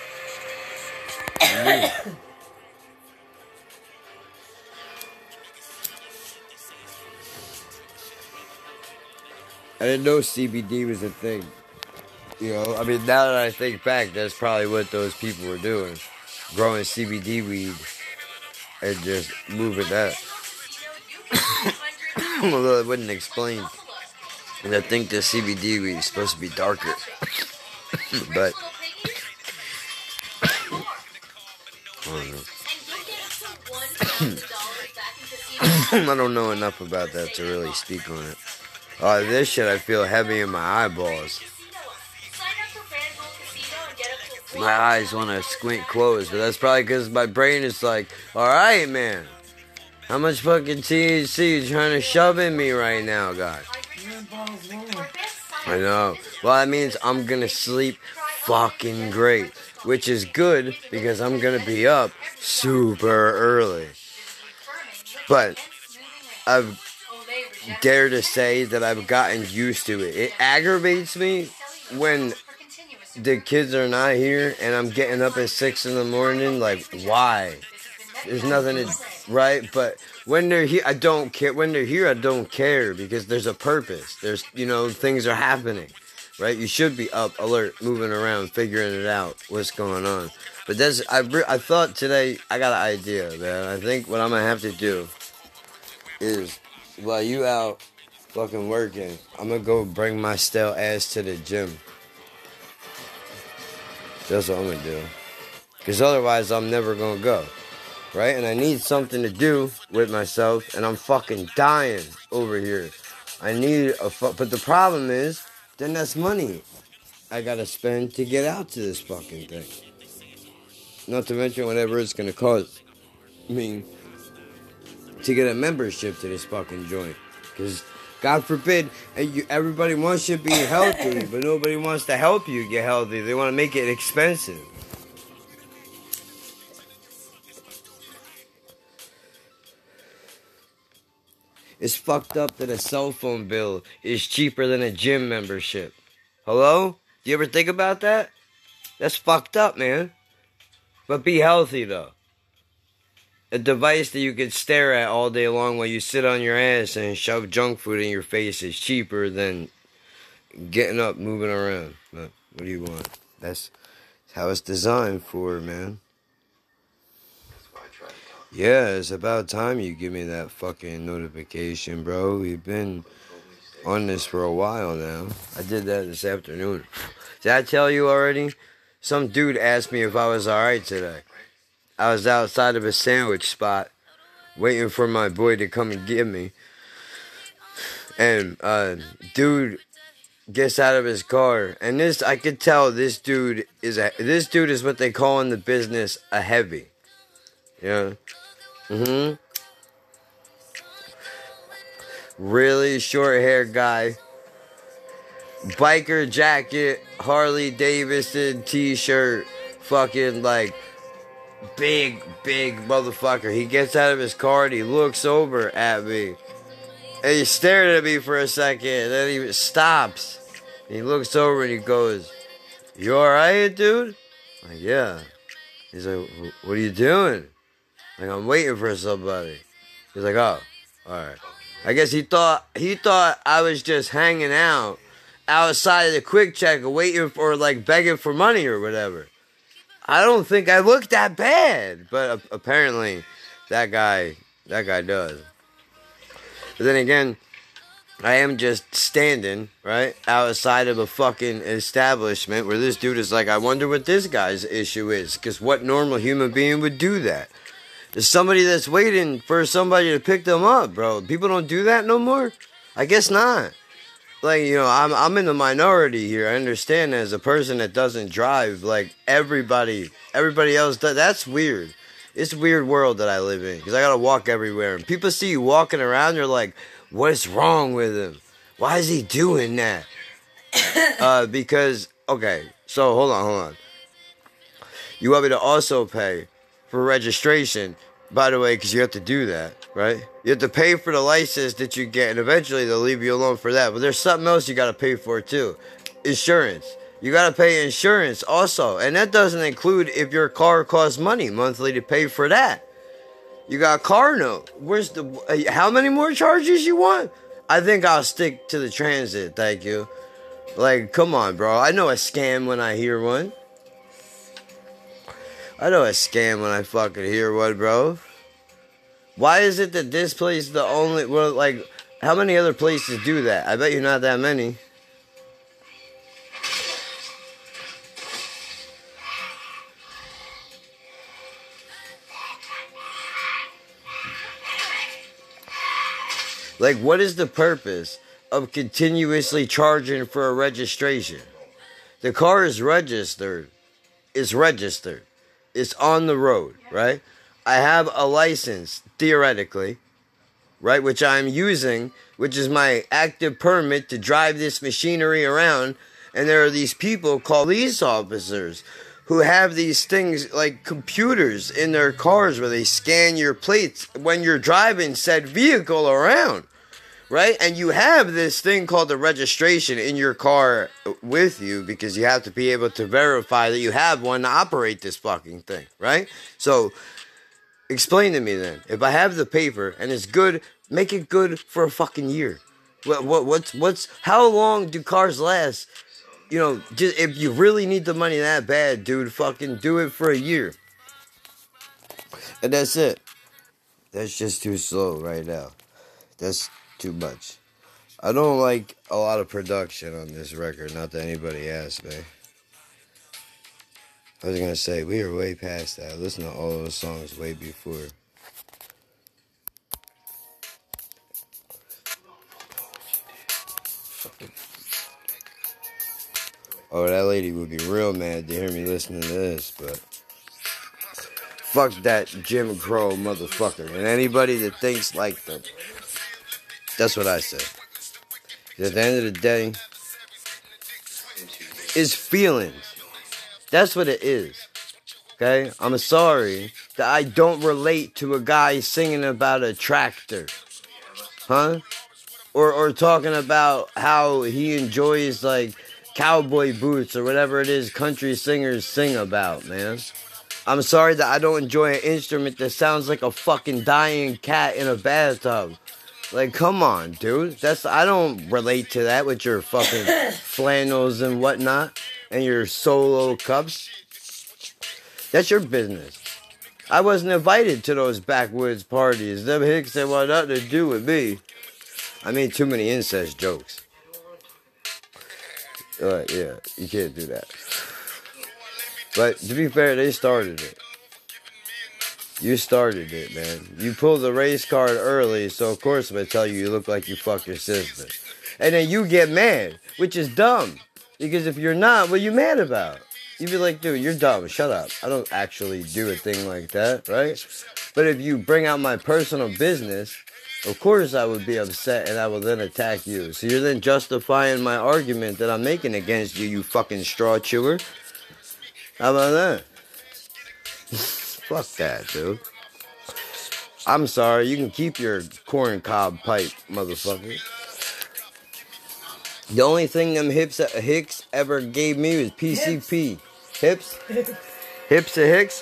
Speaker 1: I didn't know CBD was a thing. You know, I mean, now that I think back, that's probably what those people were doing. Growing CBD weed and just moving that. Although it wouldn't explain. And I think the CBD weed is supposed to be darker. But I don't know enough about that to really speak on it. Oh, this shit, I feel heavy in my eyeballs. My eyes want to squint closed, but that's probably because my brain is like, alright, man. How much fucking THC you trying to shove in me right now, God? I know. Well, that means I'm going to sleep fucking great, which is good because I'm going to be up super early. But I've dare to say that I've gotten used to it. It aggravates me when the kids are not here and I'm getting up at 6 in the morning. Like, why? There's nothing to, right? But when they're here, I don't care. When they're here, I don't care because there's a purpose. There's, you know, things are happening, right? You should be up, alert, moving around, figuring it out, what's going on. But that's, I thought today, I got an idea, man. I think what I'm going to have to do is, while you out fucking working, I'm going to go bring my stale ass to the gym. That's what I'm going to do. Because otherwise, I'm never going to go. Right? And I need something to do with myself, and I'm fucking dying over here. I need but the problem is, then that's money I got to spend to get out to this fucking thing. Not to mention whatever it's going to cost me to get a membership to this fucking joint. Because, God forbid, everybody wants you to be healthy, but nobody wants to help you get healthy. They want to make it expensive. It's fucked up that a cell phone bill is cheaper than a gym membership. Hello? Do you ever think about that? That's fucked up, man. But be healthy, though. A device that you can stare at all day long while you sit on your ass and shove junk food in your face is cheaper than getting up, moving around. But what do you want? That's how it's designed for, man. Yeah, it's about time you give me that fucking notification, bro. We've been on this for a while now. I did that this afternoon. Did I tell you already? Some dude asked me if I was alright today. I was outside of a sandwich spot waiting for my boy to come and get me. And dude gets out of his car, and I could tell this dude is what they call in the business a heavy. Yeah. Really short hair guy. Biker jacket, Harley Davidson t-shirt, fucking like big motherfucker. He gets out of his car and he looks over at me. And he stared at me for a second, and then he stops. And he looks over and he goes, "You alright, dude?" I'm like, "Yeah." He's like, "What are you doing?" Like, "I'm waiting for somebody." He's like, "Oh, alright." I guess he thought I was just hanging out outside of the Quick Check waiting for, like, begging for money or whatever. I don't think I look that bad, but apparently that guy does. But then again, I am just standing, right, outside of a fucking establishment where this dude is like, I wonder what this guy's issue is, because what normal human being would do that? There's somebody that's waiting for somebody to pick them up, bro. People don't do that no more? I guess not. Like, you know, I'm in the minority here. I understand as a person that doesn't drive, like, everybody else does. That's weird. It's a weird world that I live in, because I gotta walk everywhere. And people see you walking around, they're like, what's wrong with him? Why is he doing that? Because, okay, so hold on. You want me to also pay for registration, by the way, because you have to do that, right? You have to pay for the license that you get, and eventually they'll leave you alone for that. But there's something else you got to pay for, too. Insurance. You got to pay insurance also. And that doesn't include if your car costs money monthly to pay for that. You got car note. Where's the... how many more charges you want? I think I'll stick to the transit, thank you. Like, come on, bro. I know a scam when I hear one. I know a scam when I fucking hear one, bro. Why is it that this place is the only... well, like, how many other places do that? I bet you not that many. Like, what is the purpose of continuously charging for a registration? The car is registered. It's registered. It's on the road, right? I have a license, theoretically, right? Which I'm using, which is my active permit to drive this machinery around. And there are these people called police officers who have these things like computers in their cars where they scan your plates when you're driving said vehicle around, right? And you have this thing called the registration in your car with you because you have to be able to verify that you have one to operate this fucking thing, right? So, explain to me then. If I have the paper and it's good, make it good for a fucking year. How long do cars last? You know, just if you really need the money that bad, dude, fucking do it for a year. And that's it. That's just too slow right now. That's too much. I don't like a lot of production on this record, not that anybody asked me. I was gonna say, we are way past that. I listened to all those songs way before. Oh, that lady would be real mad to hear me listening to this, but fuck that Jim Crow motherfucker and anybody that thinks like them. That's what I say. At the end of the day, it's feelings. That's what it is. Okay? I'm sorry that I don't relate to a guy singing about a tractor. Huh? Or talking about how he enjoys, like, cowboy boots or whatever it is country singers sing about, man. I'm sorry that I don't enjoy an instrument that sounds like a fucking dying cat in a bathtub. Like, come on, dude. I don't relate to that with your fucking flannels and whatnot and your solo cups. That's your business. I wasn't invited to those backwoods parties. Them hicks ain't want nothing to do with me. I made too many incest jokes. Yeah, you can't do that. But to be fair, they started it. You started it, man. You pulled the race card early, so of course I'm gonna tell you look like you fucked your sister. And then you get mad, which is dumb. Because if you're not, what are you mad about? You'd be like, dude, you're dumb, shut up. I don't actually do a thing like that, right? But if you bring out my personal business, of course I would be upset and I will then attack you. So you're then justifying my argument that I'm making against you, you fucking straw chewer. How about that? Fuck that, dude. I'm sorry, you can keep your corn cob pipe, motherfucker. The only thing them Hicks ever gave me was PCP. Hips? Hips to Hicks?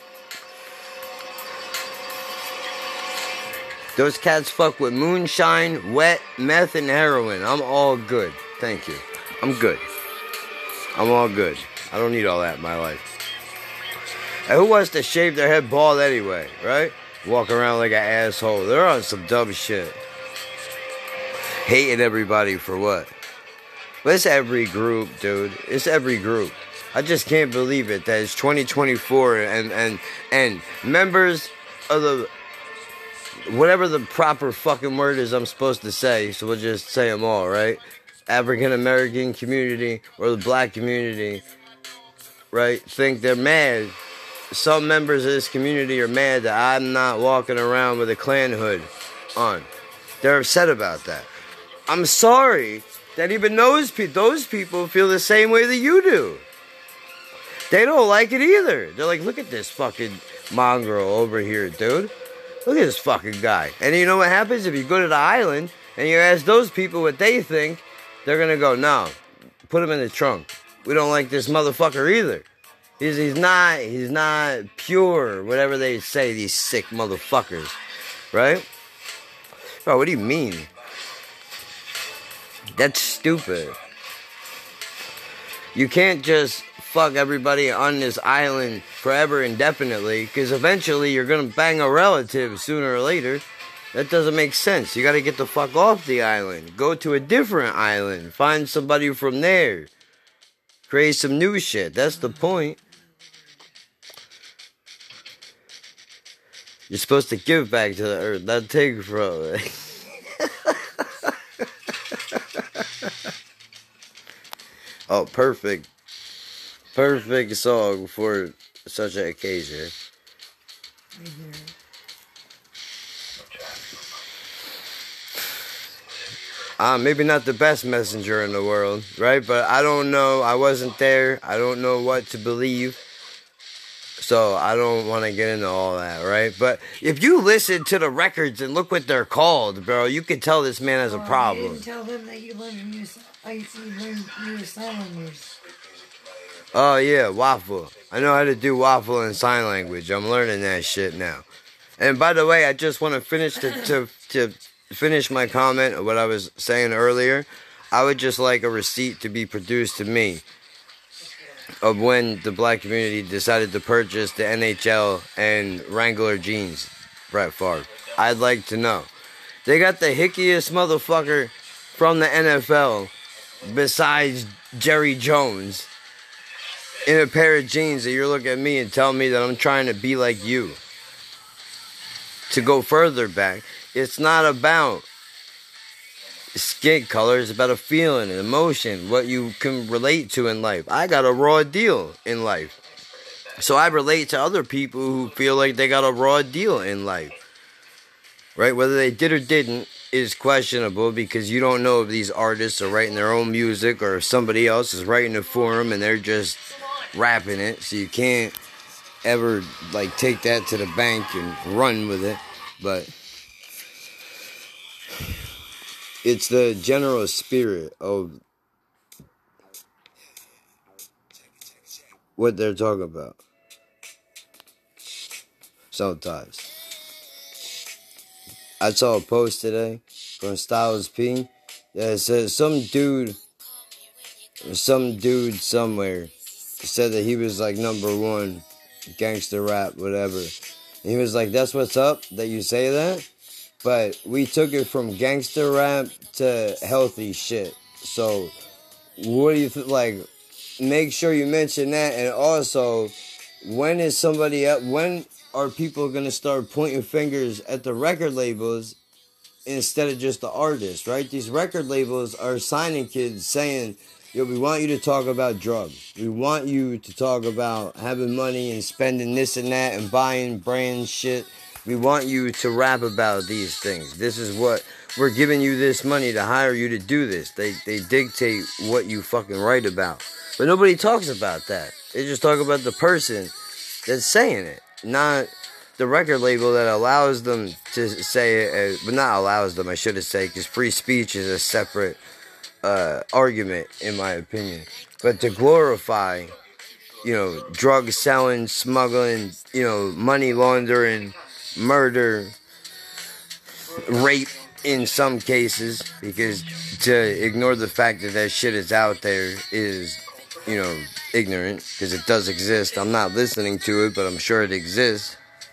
Speaker 1: Those cats fuck with moonshine, wet, meth, and heroin. I'm all good. Thank you. I'm good. I'm all good. I don't need all that in my life. And who wants to shave their head bald anyway, right? Walk around like an asshole. They're on some dumb shit. Hating everybody for what? But it's every group, dude. It's every group. I just can't believe it that it's 2024 and members of the... whatever the proper fucking word is I'm supposed to say, so we'll just say them all, right? African American community or the black community, right? Think they're mad. Some members of this community are mad that I'm not walking around with a Klan hood on. They're upset about that. I'm sorry that even those people feel the same way that you do. They don't like it either. They're like, look at this fucking mongrel over here, dude. Look at this fucking guy. And you know what happens? If you go to the island and you ask those people what they think, they're going to go, no, put him in the trunk. We don't like this motherfucker either. He's not pure, whatever they say, these sick motherfuckers. Right? Oh, what do you mean? That's stupid. You can't just fuck everybody on this island forever indefinitely, because eventually you're gonna bang a relative sooner or later. That doesn't make sense. You gotta get the fuck off the island. Go to a different island. Find somebody from there. Create some new shit. That's the point. You're supposed to give back to the earth, not take from it. Oh, perfect. Perfect song for such an occasion. Maybe not the best messenger in the world, right? But I don't know. I wasn't there. I don't know what to believe. So I don't want to get into all that, right? But if you listen to the records and look what they're called, bro, you can tell this man has a problem.
Speaker 2: You didn't tell them that you learned new sign language.
Speaker 1: Oh yeah, waffle. I know how to do waffle in sign language. I'm learning that shit now. And by the way, I just want to finish to finish my comment of what I was saying earlier. I would just like a receipt to be produced to me of when the black community decided to purchase the NHL and Wrangler jeans, Brett Favre. I'd like to know. They got the hickiest motherfucker from the NFL besides Jerry Jones in a pair of jeans that you're looking at me and tell me that I'm trying to be like you. To go further back, it's not about skin color, it's about a feeling, an emotion, what you can relate to in life. I got a raw deal in life. So I relate to other people who feel like they got a raw deal in life. Right? Whether they did or didn't is questionable, because you don't know if these artists are writing their own music or if somebody else is writing it for them and they're just rapping it. So you can't ever like take that to the bank and run with it. But it's the general spirit of what they're talking about. Sometimes. I saw a post today from Styles P that says some dude somewhere said that he was like #1 gangster rap, whatever. And he was like, that's what's up that you say that? But we took it from gangster rap to healthy shit. So, what do you like? Make sure you mention that. And also, when are people gonna start pointing fingers at the record labels instead of just the artists? Right? These record labels are signing kids saying, yo, we want you to talk about drugs. We want you to talk about having money and spending this and that and buying brand shit. We want you to rap about these things. This is what we're giving you, this money to hire you to do this. They dictate what you fucking write about. But nobody talks about that. They just talk about the person that's saying it, not the record label that allows them to say it. But not allows them, I should have said, because free speech is a separate argument, in my opinion. But to glorify, drug selling, smuggling, money laundering, murder, rape in some cases, because to ignore the fact that shit is out there is, ignorant, because it does exist. I'm not listening to it, but I'm sure it exists.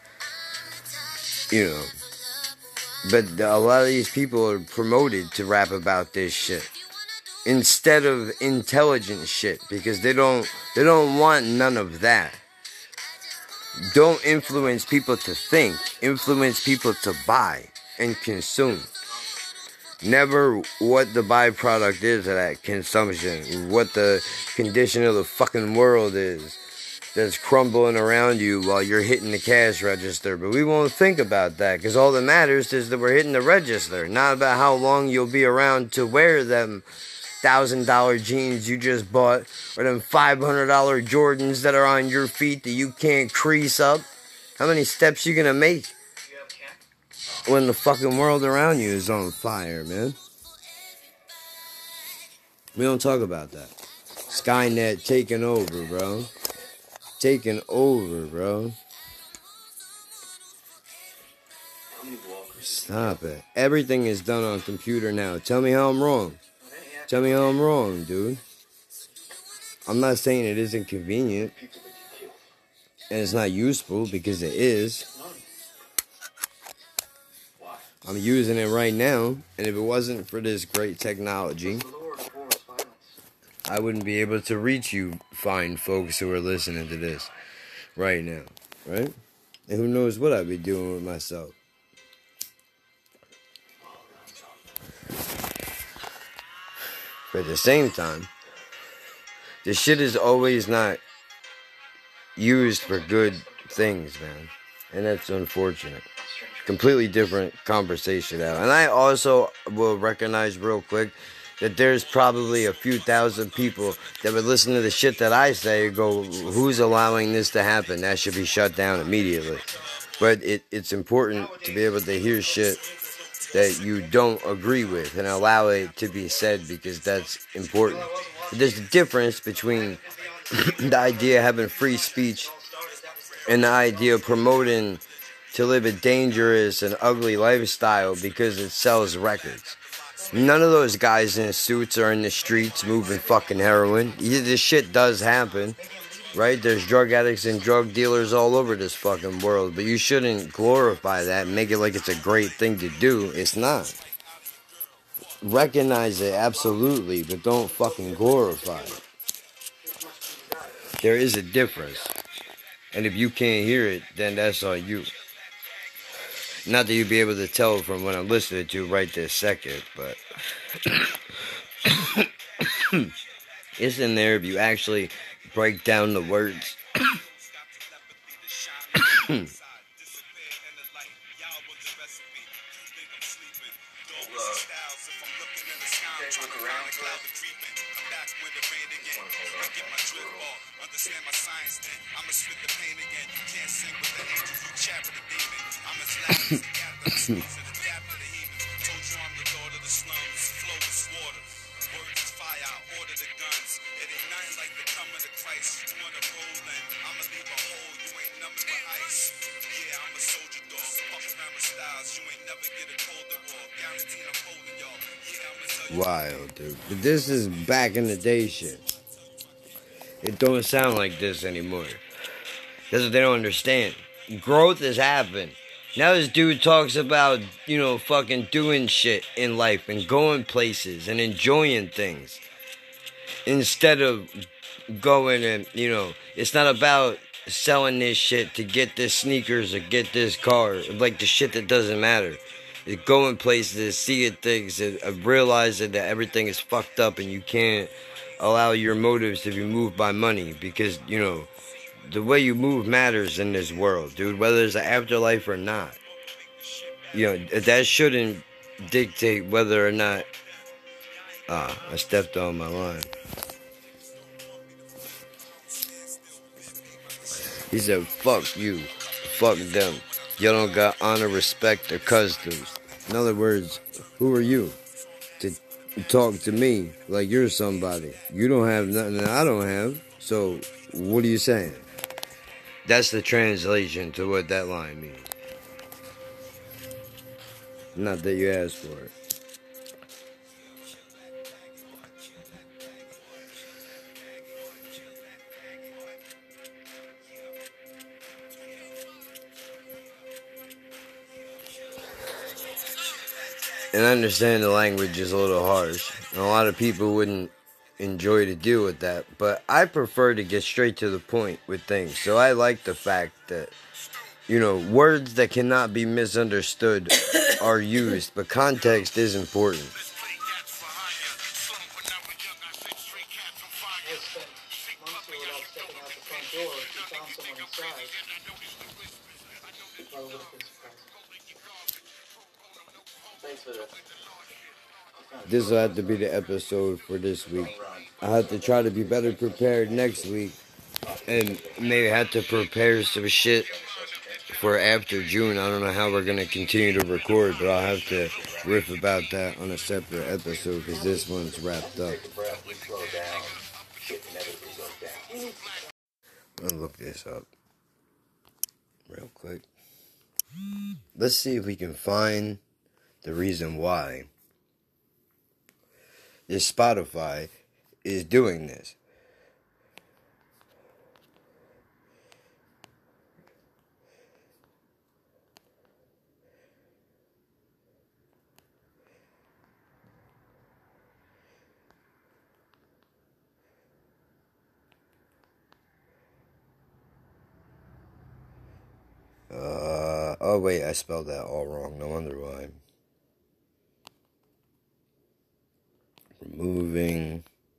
Speaker 1: But a lot of these people are promoted to rap about this shit instead of intelligent shit, because they don't want none of that. Don't influence people to think. Influence people to buy and consume. Never what the byproduct is of that consumption. What the condition of the fucking world is that's crumbling around you while you're hitting the cash register. But we won't think about that, because all that matters is that we're hitting the register. Not about how long you'll be around to wear them $1,000 jeans you just bought, or them $500 Jordans that are on your feet that you can't crease up? How many steps you gonna make when the fucking world around you is on fire, man? We don't talk about that. Skynet taking over, bro. Taking over, bro. Stop it. Everything is done on computer now. Tell me how I'm wrong. Tell me how I'm wrong, dude. I'm not saying it isn't convenient. And it's not useful, because it is. I'm using it right now. And if it wasn't for this great technology, I wouldn't be able to reach you fine folks who are listening to this right now. Right? And who knows what I'd be doing with myself. But at the same time, this shit is always not used for good things, man. And that's unfortunate. Completely different conversation now. And I also will recognize real quick that there's probably a few thousand people that would listen to the shit that I say and go, who's allowing this to happen? That should be shut down immediately. But it's important to be able to hear shit that you don't agree with and allow it to be said, because that's important. There's a difference between the idea of having free speech and the idea of promoting to live a dangerous and ugly lifestyle because it sells records. None of those guys in suits are in the streets moving fucking heroin. This shit does happen, right? There's drug addicts and drug dealers all over this fucking world, but you shouldn't glorify that and make it like it's a great thing to do. It's not. Recognize it, absolutely, but don't fucking glorify it. There is a difference. And if you can't hear it, then that's on you. Not that you'd be able to tell from what I'm listening to right this second, but it's in there if you actually break down the words. Wild, dude. But this is back in the day shit. It don't sound like this anymore. That's what they don't understand. Growth has happened. Now this dude talks about, fucking doing shit in life and going places and enjoying things. Instead of going and, it's not about selling this shit to get this sneakers or get this car. Like the shit that doesn't matter. It's going places, seeing things, and realizing that everything is fucked up and you can't allow your motives to be moved by money. Because, the way you move matters in this world, dude. Whether there's an afterlife or not. That shouldn't dictate whether or not... I stepped on my line. He said, fuck you. Fuck them. You don't got honor, respect, or customs. In other words, who are you to talk to me like you're somebody? You don't have nothing that I don't have. So, what are you saying? That's the translation to what that line means. Not that you asked for it. And I understand the language is a little harsh. And a lot of people wouldn't enjoy to deal with that. But I prefer to get straight to the point with things. So I like the fact that, words that cannot be misunderstood are used. But context is important.
Speaker 6: Thanks for this.
Speaker 1: this will have to be the episode for this week. I have to try to be better prepared next week, and maybe have to prepare some shit for after June. I don't know how we're going to continue to record, but I'll have to riff about that on a separate episode because this one's wrapped up. I'll look this up real quick. Let's see if we can find the reason why this Spotify is doing this. Oh wait, I spelled that all wrong. No wonder why. Removing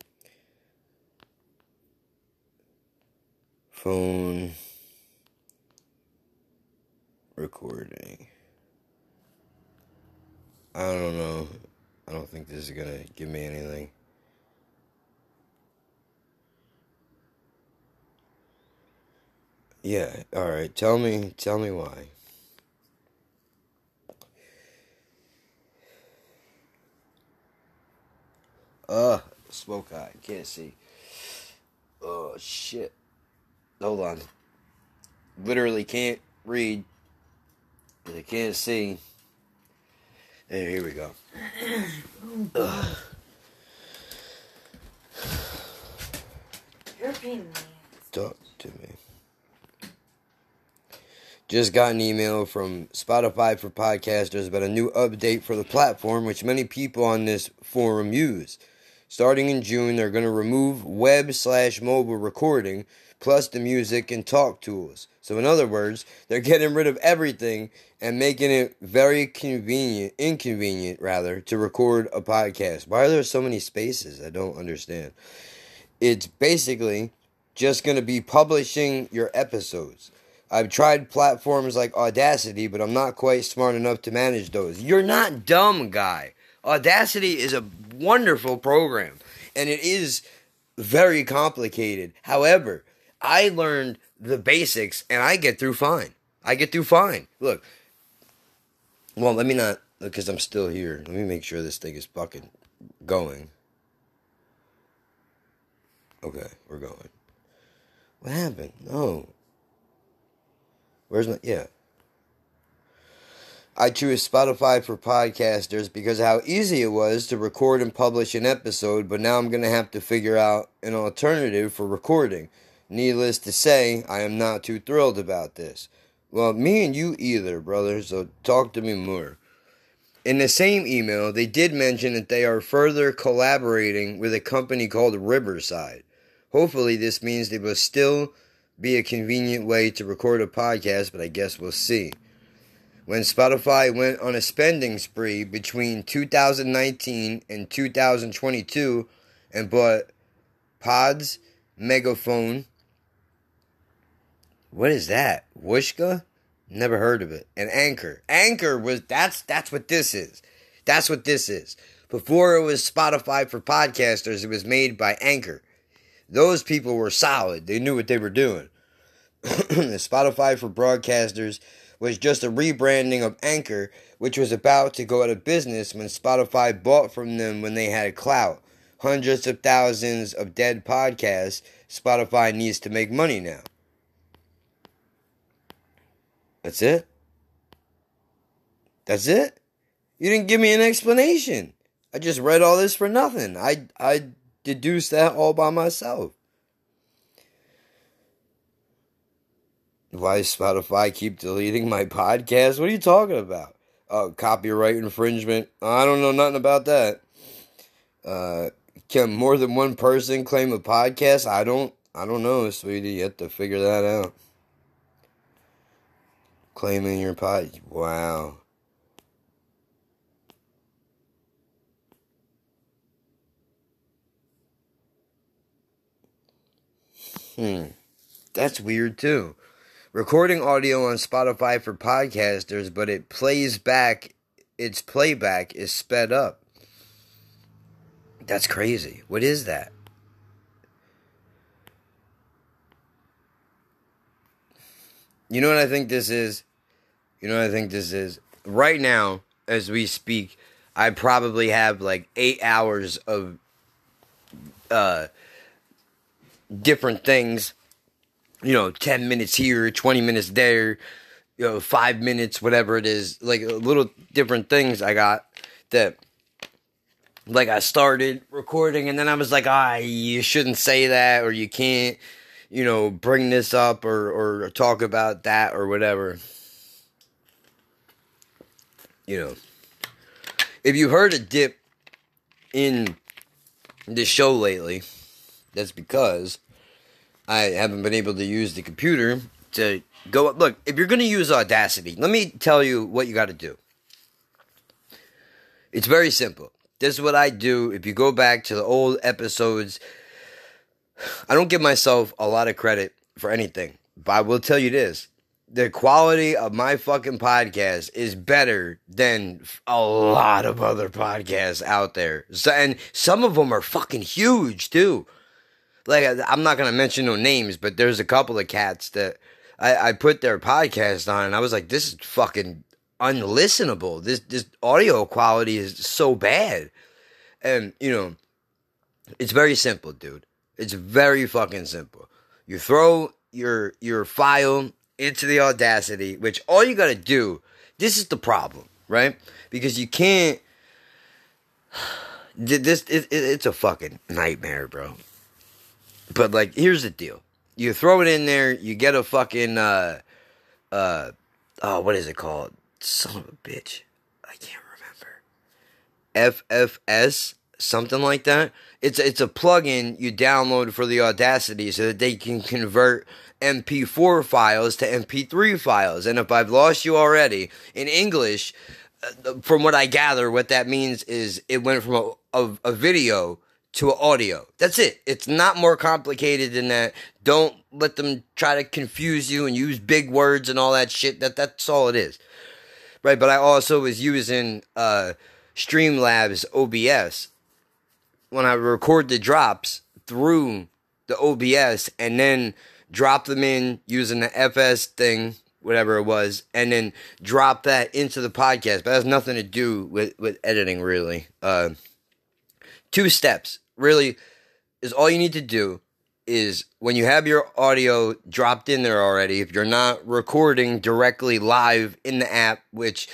Speaker 1: phone recording. I don't know. I don't think this is gonna give me anything. Yeah, alright. Tell me why. Smoke eye. Can't see. Oh, shit. Hold on. Literally can't read. I can't see. Hey, here we go.
Speaker 2: You're a pain in the ass.
Speaker 1: Talk to me. Just got an email from Spotify for podcasters about a new update for the platform, which many people on this forum use. Starting in June, they're going to remove web/mobile recording, plus the music and talk tools. So in other words, they're getting rid of everything and making it very inconvenient to record a podcast. Why are there so many spaces? I don't understand. It's basically just going to be publishing your episodes. I've tried platforms like Audacity, but I'm not quite smart enough to manage those. You're not dumb, guy. Audacity is a wonderful program, and it is very complicated. However, I learned the basics, and I get through fine. Look, well, let me not, because I'm still here. Let me make sure this thing is fucking going. Okay, we're going. What happened? No. Where's my... Yeah. I choose Spotify for podcasters because of how easy it was to record and publish an episode, but now I'm going to have to figure out an alternative for recording. Needless to say, I am not too thrilled about this. Well, me and you either, brother, so talk to me more. In the same email, they did mention that they are further collaborating with a company called Riverside. Hopefully this means they will still be a convenient way to record a podcast, but I guess we'll see. When Spotify went on a spending spree between 2019 and 2022 and bought Pods, Megaphone, what is that? Wooshka? Never heard of it. And Anchor. Anchor was, that's what this is. That's what this is. Before it was Spotify for podcasters, it was made by Anchor. Those people were solid. They knew what they were doing. The Spotify for broadcasters was just a rebranding of Anchor, which was about to go out of business when Spotify bought from them when they had clout. Hundreds of thousands of dead podcasts. Spotify needs to make money now. That's it? That's it? You didn't give me an explanation. I just read all this for nothing. I deduced that all by myself. Why does Spotify keep deleting my podcast? What are you talking about? Copyright infringement. I don't know nothing about that. Can more than one person claim a podcast? I don't know, sweetie. You have to figure that out. Claiming your pod. Wow. That's weird too. Recording audio on Spotify for podcasters, but it plays back, its playback is sped up. That's crazy. What is that? You know what I think this is? Right now, as we speak, I probably have like 8 hours of different things. 10 minutes here, 20 minutes there, 5 minutes, whatever it is. Like little different things I got that, like, I started recording and then I was like, you shouldn't say that, or you can't, bring this up or talk about that or whatever. If you heard a dip in the show lately, that's because I haven't been able to use the computer to go up. Look, if you're going to use Audacity, let me tell you what you got to do. It's very simple. This is what I do. If you go back to the old episodes, I don't give myself a lot of credit for anything, but I will tell you this. The quality of my fucking podcast is better than a lot of other podcasts out there. So, and some of them are fucking huge, too. Like, I'm not going to mention no names, but there's a couple of cats that I put their podcast on, and I was like, this is fucking unlistenable. This audio quality is so bad. And, it's very simple, dude. It's very fucking simple. You throw your file into the Audacity, which all you gotta do, this is the problem, right? Because you can't, it's a fucking nightmare, bro. But, like, here's the deal. You throw it in there, you get a fucking, what is it called? Son of a bitch. I can't remember. FFS, something like that. It's a plugin you download for the Audacity so that they can convert MP4 files to MP3 files. And if I've lost you already, in English, from what I gather, what that means is it went from a video to an audio. That's it. It's not more complicated than that. Don't let them try to confuse you and use big words and all that shit. That's all it is. Right, but I also was using Streamlabs OBS when I record the drops through the OBS and then drop them in using the FS thing, whatever it was, and then drop that into the podcast. But that has nothing to do with editing, really. 2 steps, really, is all you need to do is when you have your audio dropped in there already, if you're not recording directly live in the app, which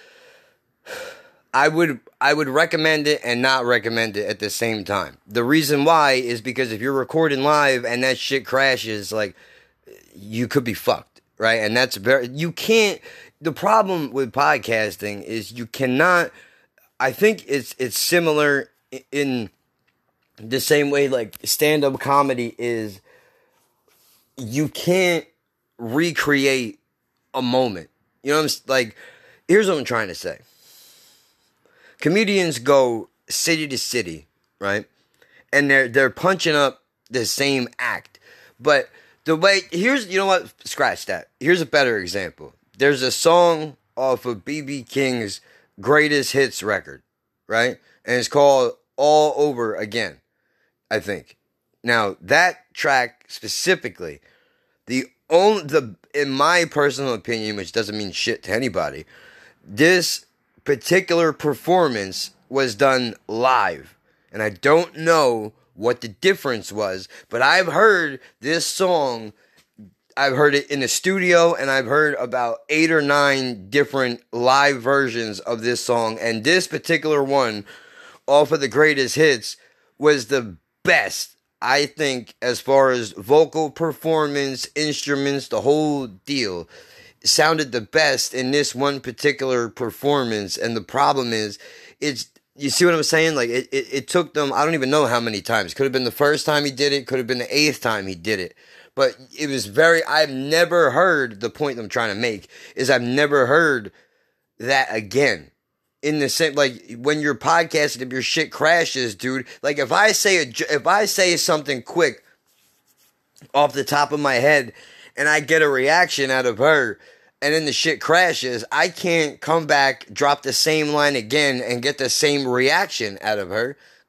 Speaker 1: I would recommend it and not recommend it at the same time. The reason why is because if you're recording live and that shit crashes, like, you could be fucked, right? And that's the problem with podcasting is you cannot, I think it's similar in the same way like stand-up comedy is, you can't recreate a moment. You know what I'm like? Here's what I'm trying to say. Comedians go city to city, right? And they're punching up the same act. But the way, you know what? Scratch that. Here's a better example. There's a song off of B.B. King's Greatest Hits record, right? And it's called All Over Again, I think. Now, that track specifically, in my personal opinion, which doesn't mean shit to anybody, this particular performance was done live. And I don't know what the difference was, but I've heard this song, I've heard it in the studio, and I've heard about 8 or 9 different live versions of this song, and this particular one, off of the Greatest Hits, was the best, I think, as far as vocal performance, instruments, the whole deal. Sounded the best in this one particular performance, and the problem is, you see what I'm saying? Like, it took them, I don't even know how many times. Could have been the first time he did it, could have been the 8th time he did it. But it was I've never heard, the point I'm trying to make, is I've never heard that again. In the same, like, when you're podcasting, if your shit crashes, dude, like, if I say something quick off the top of my head, and I get a reaction out of her, and then the shit crashes, I can't come back, drop the same line again, and get the same reaction out of her.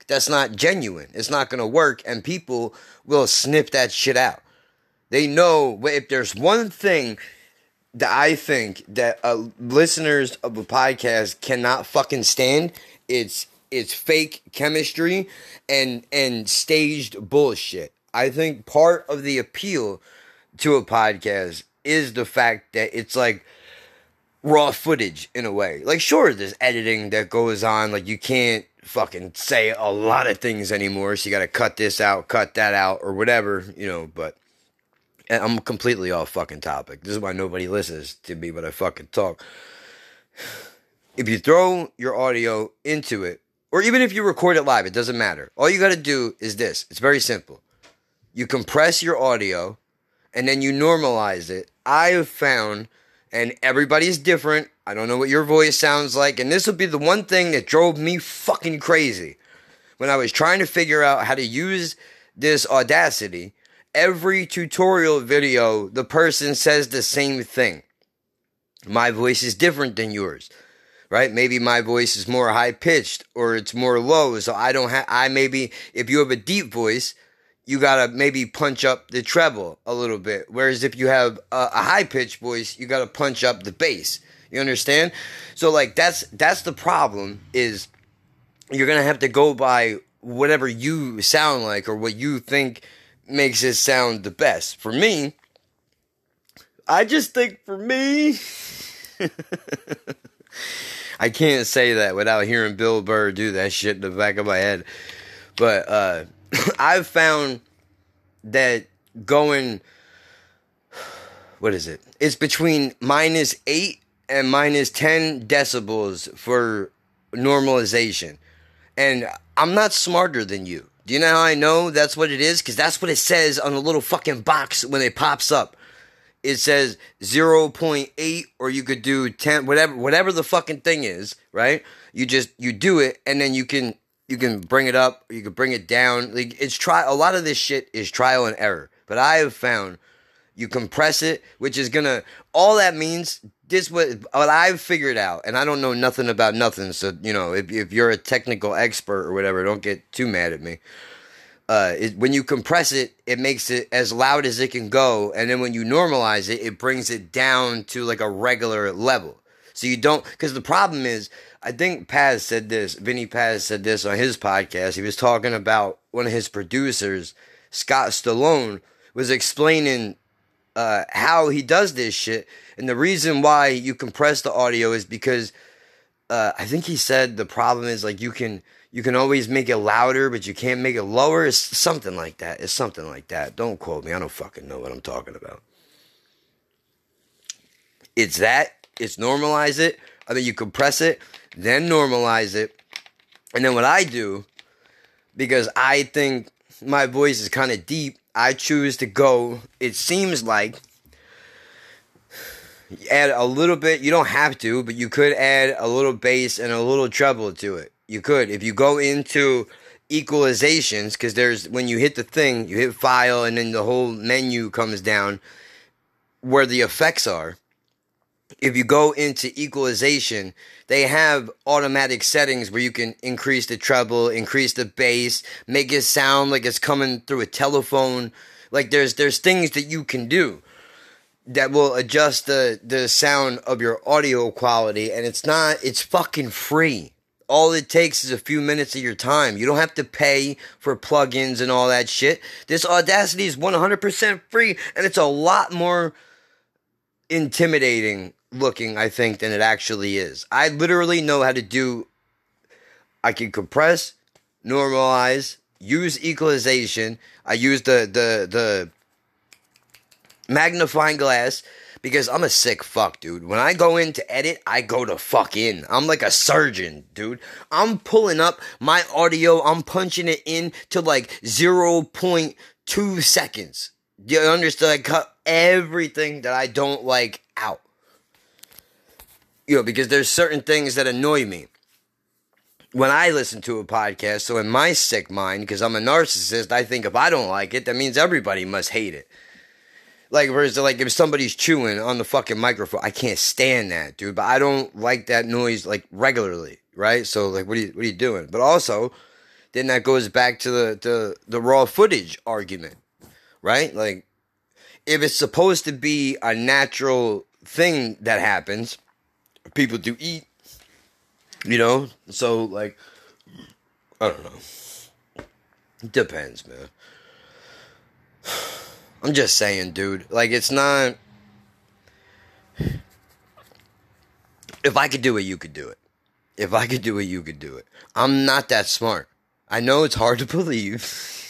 Speaker 1: that's not genuine. It's not going to work, and people will snip that shit out. They know if there's one thing that I think that listeners of a podcast cannot fucking stand, it's fake chemistry and staged bullshit. I think part of the appeal to a podcast is the fact that it's like raw footage in a way. Like, sure, there's editing that goes on. Like, you can't fucking say a lot of things anymore, so you gotta cut this out, cut that out, or whatever, you know, but I'm completely off fucking topic. This is why nobody listens to me when I fucking talk. If you throw your audio into it, or even if you record it live, it doesn't matter. All you gotta do is this. It's very simple. You compress your audio, and then you normalize it. I have found, and everybody's different, I don't know what your voice sounds like, and this will be the one thing that drove me fucking crazy. When I was trying to figure out how to use this Audacity, every tutorial video, the person says the same thing. My voice is different than yours, right? Maybe my voice is more high-pitched, or it's more low, so maybe, if you have a deep voice, you gotta maybe punch up the treble a little bit. Whereas if you have a high-pitched voice, you gotta punch up the bass. You understand? So, like, that's the problem, is you're gonna have to go by whatever you sound like, or what you think makes it sound the best. For me, I just think for me, I can't say that without hearing Bill Burr do that shit in the back of my head. But, I've found that going, what is it? It's between -8 and -10 decibels for normalization. And I'm not smarter than you. Do you know how I know that's what it is? Because that's what it says on the little fucking box when it pops up. It says 0.8, or you could do 10, whatever the fucking thing is, right? You do it, and then you can bring it up, or you can bring it down. Like, a lot of this shit is trial and error. But I have found you compress it, which is all that means, what I've figured out, and I don't know nothing about nothing, so, you know, if you're a technical expert or whatever, don't get too mad at me. When you compress it, it makes it as loud as it can go, and then when you normalize it, it brings it down to like a regular level. So you don't, because the problem is, I think Vinny Paz said this on his podcast. He was talking about one of his producers, Scott Stallone, was explaining how he does this shit. And the reason why you compress the audio is because I think he said the problem is, like, you can always make it louder, but you can't make it lower. It's something like that. Don't quote me. I don't fucking know what I'm talking about. It's normalize it. I mean, you compress it, then normalize it. And then what I do, because I think my voice is kind of deep, I choose to go, it seems like, add a little bit. You don't have to, but you could add a little bass and a little treble to it. You could. If you go into equalizations, because when you hit the thing, you hit file, and then the whole menu comes down where the effects are. If you go into equalization, they have automatic settings where you can increase the treble, increase the bass, make it sound like it's coming through a telephone. Like, there's things that you can do that will adjust the sound of your audio quality, and it's fucking free. All it takes is a few minutes of your time. You don't have to pay for plugins and all that shit. This Audacity is 100% free, and it's a lot more intimidating looking, I think, than it actually is. I literally know how to do, I can compress, normalize, use equalization. I use the magnifying glass, because I'm a sick fuck, dude. When I go in to edit, I go to fuck in. I'm like a surgeon, dude. I'm pulling up my audio, I'm punching it in to like 0.2 seconds. Do you understand? I cut everything that I don't like out. You know, because there's certain things that annoy me when I listen to a podcast. So in my sick mind, because I'm a narcissist, I think if I don't like it, that means everybody must hate it. Like, whereas, like, if somebody's chewing on the fucking microphone, I can't stand that, dude. But I don't like that noise, like, regularly, right? So, like, what are you doing? But also, then that goes back to the raw footage argument, right? Like, if it's supposed to be a natural thing that happens, people do eat, you know? So, like, I don't know. It depends, man. I'm just saying, dude. Like, it's not... If I could do it, you could do it. If I could do it, you could do it. I'm not that smart. I know it's hard to believe.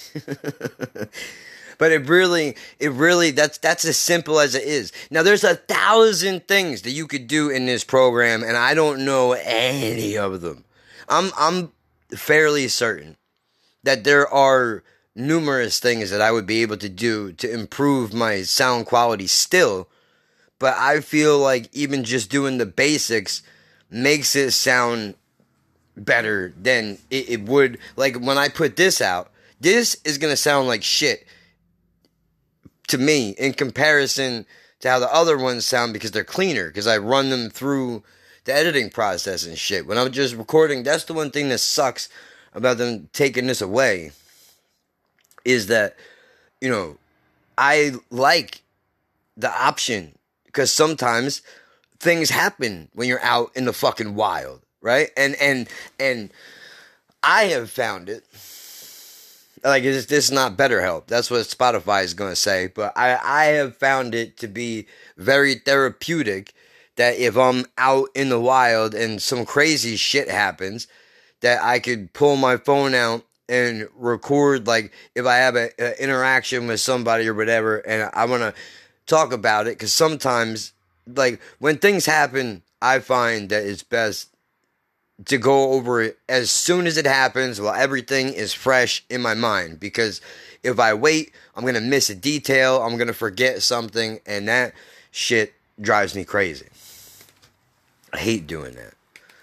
Speaker 1: But it really, that's as simple as it is. Now, there's 1,000 things that you could do in this program, and I don't know any of them. I'm fairly certain that there are numerous things that I would be able to do to improve my sound quality still, but I feel like even just doing the basics makes it sound better than it would. Like, when I put this out, this is going to sound like shit to me in comparison to how the other ones sound, because they're cleaner, because I run them through the editing process and shit. When I'm just recording, that's the one thing that sucks about them taking this away, is that, you know, I like the option, because sometimes things happen when you're out in the fucking wild, right? And I have found it, like, this is not BetterHelp. That's what Spotify is going to say. But I have found it to be very therapeutic that if I'm out in the wild and some crazy shit happens, that I could pull my phone out and record, like, if I have an interaction with somebody or whatever, and I want to talk about it. Because sometimes, like, when things happen, I find that it's best to go over it as soon as it happens, while everything is fresh in my mind. Because if I wait, I'm going to miss a detail, I'm going to forget something, and that shit drives me crazy. I hate doing that.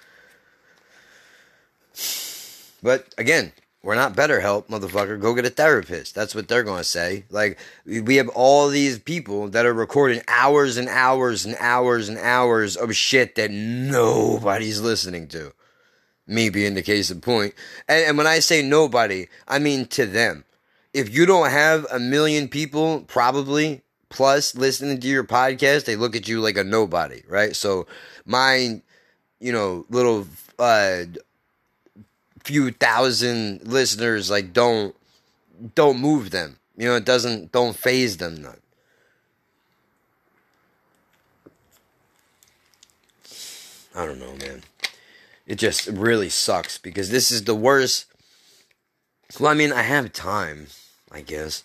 Speaker 1: But again, we're not BetterHelp, motherfucker. Go get a therapist. That's what they're going to say. Like, we have all these people that are recording hours and hours and hours and hours of shit that nobody's listening to. Me being the case in point. And when I say nobody, I mean to them. If you don't have 1 million people, probably, plus listening to your podcast, they look at you like a nobody, right? So my, you know, little few thousand listeners, like, don't move them. You know, don't faze them none. I don't know, man. It just really sucks, because this is the worst. Well, I mean, I have time, I guess.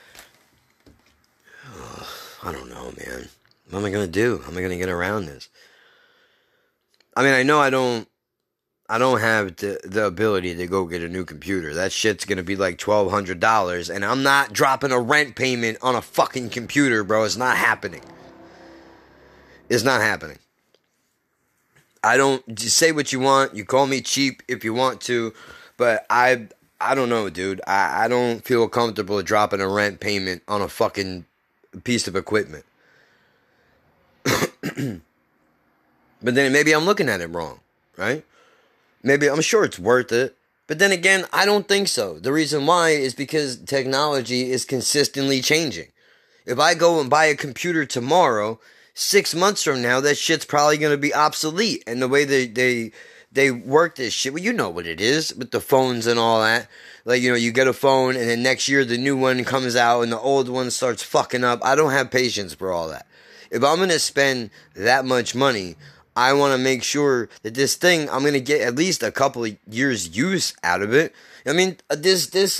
Speaker 1: I don't know, man. What am I going to do? How am I going to get around this? I mean, I know I don't have the ability to go get a new computer. That shit's going to be like $1,200, and I'm not dropping a rent payment on a fucking computer, bro. It's not happening. It's not happening. I don't, just say what you want. You call me cheap if you want to, but I don't know, dude. I don't feel comfortable dropping a rent payment on a fucking piece of equipment. But then maybe I'm looking at it wrong, right? Maybe I'm sure it's worth it. But then again, I don't think so. The reason why is because technology is consistently changing. If I go and buy a computer tomorrow, 6 months from now, that shit's probably going to be obsolete. And the way they work this shit, well, you know what it is with the phones and all that. Like, you know, you get a phone and then next year the new one comes out and the old one starts fucking up. I don't have patience for all that. If I'm going to spend that much money, I want to make sure that this thing, I'm going to get at least a couple of years use out of it. I mean, this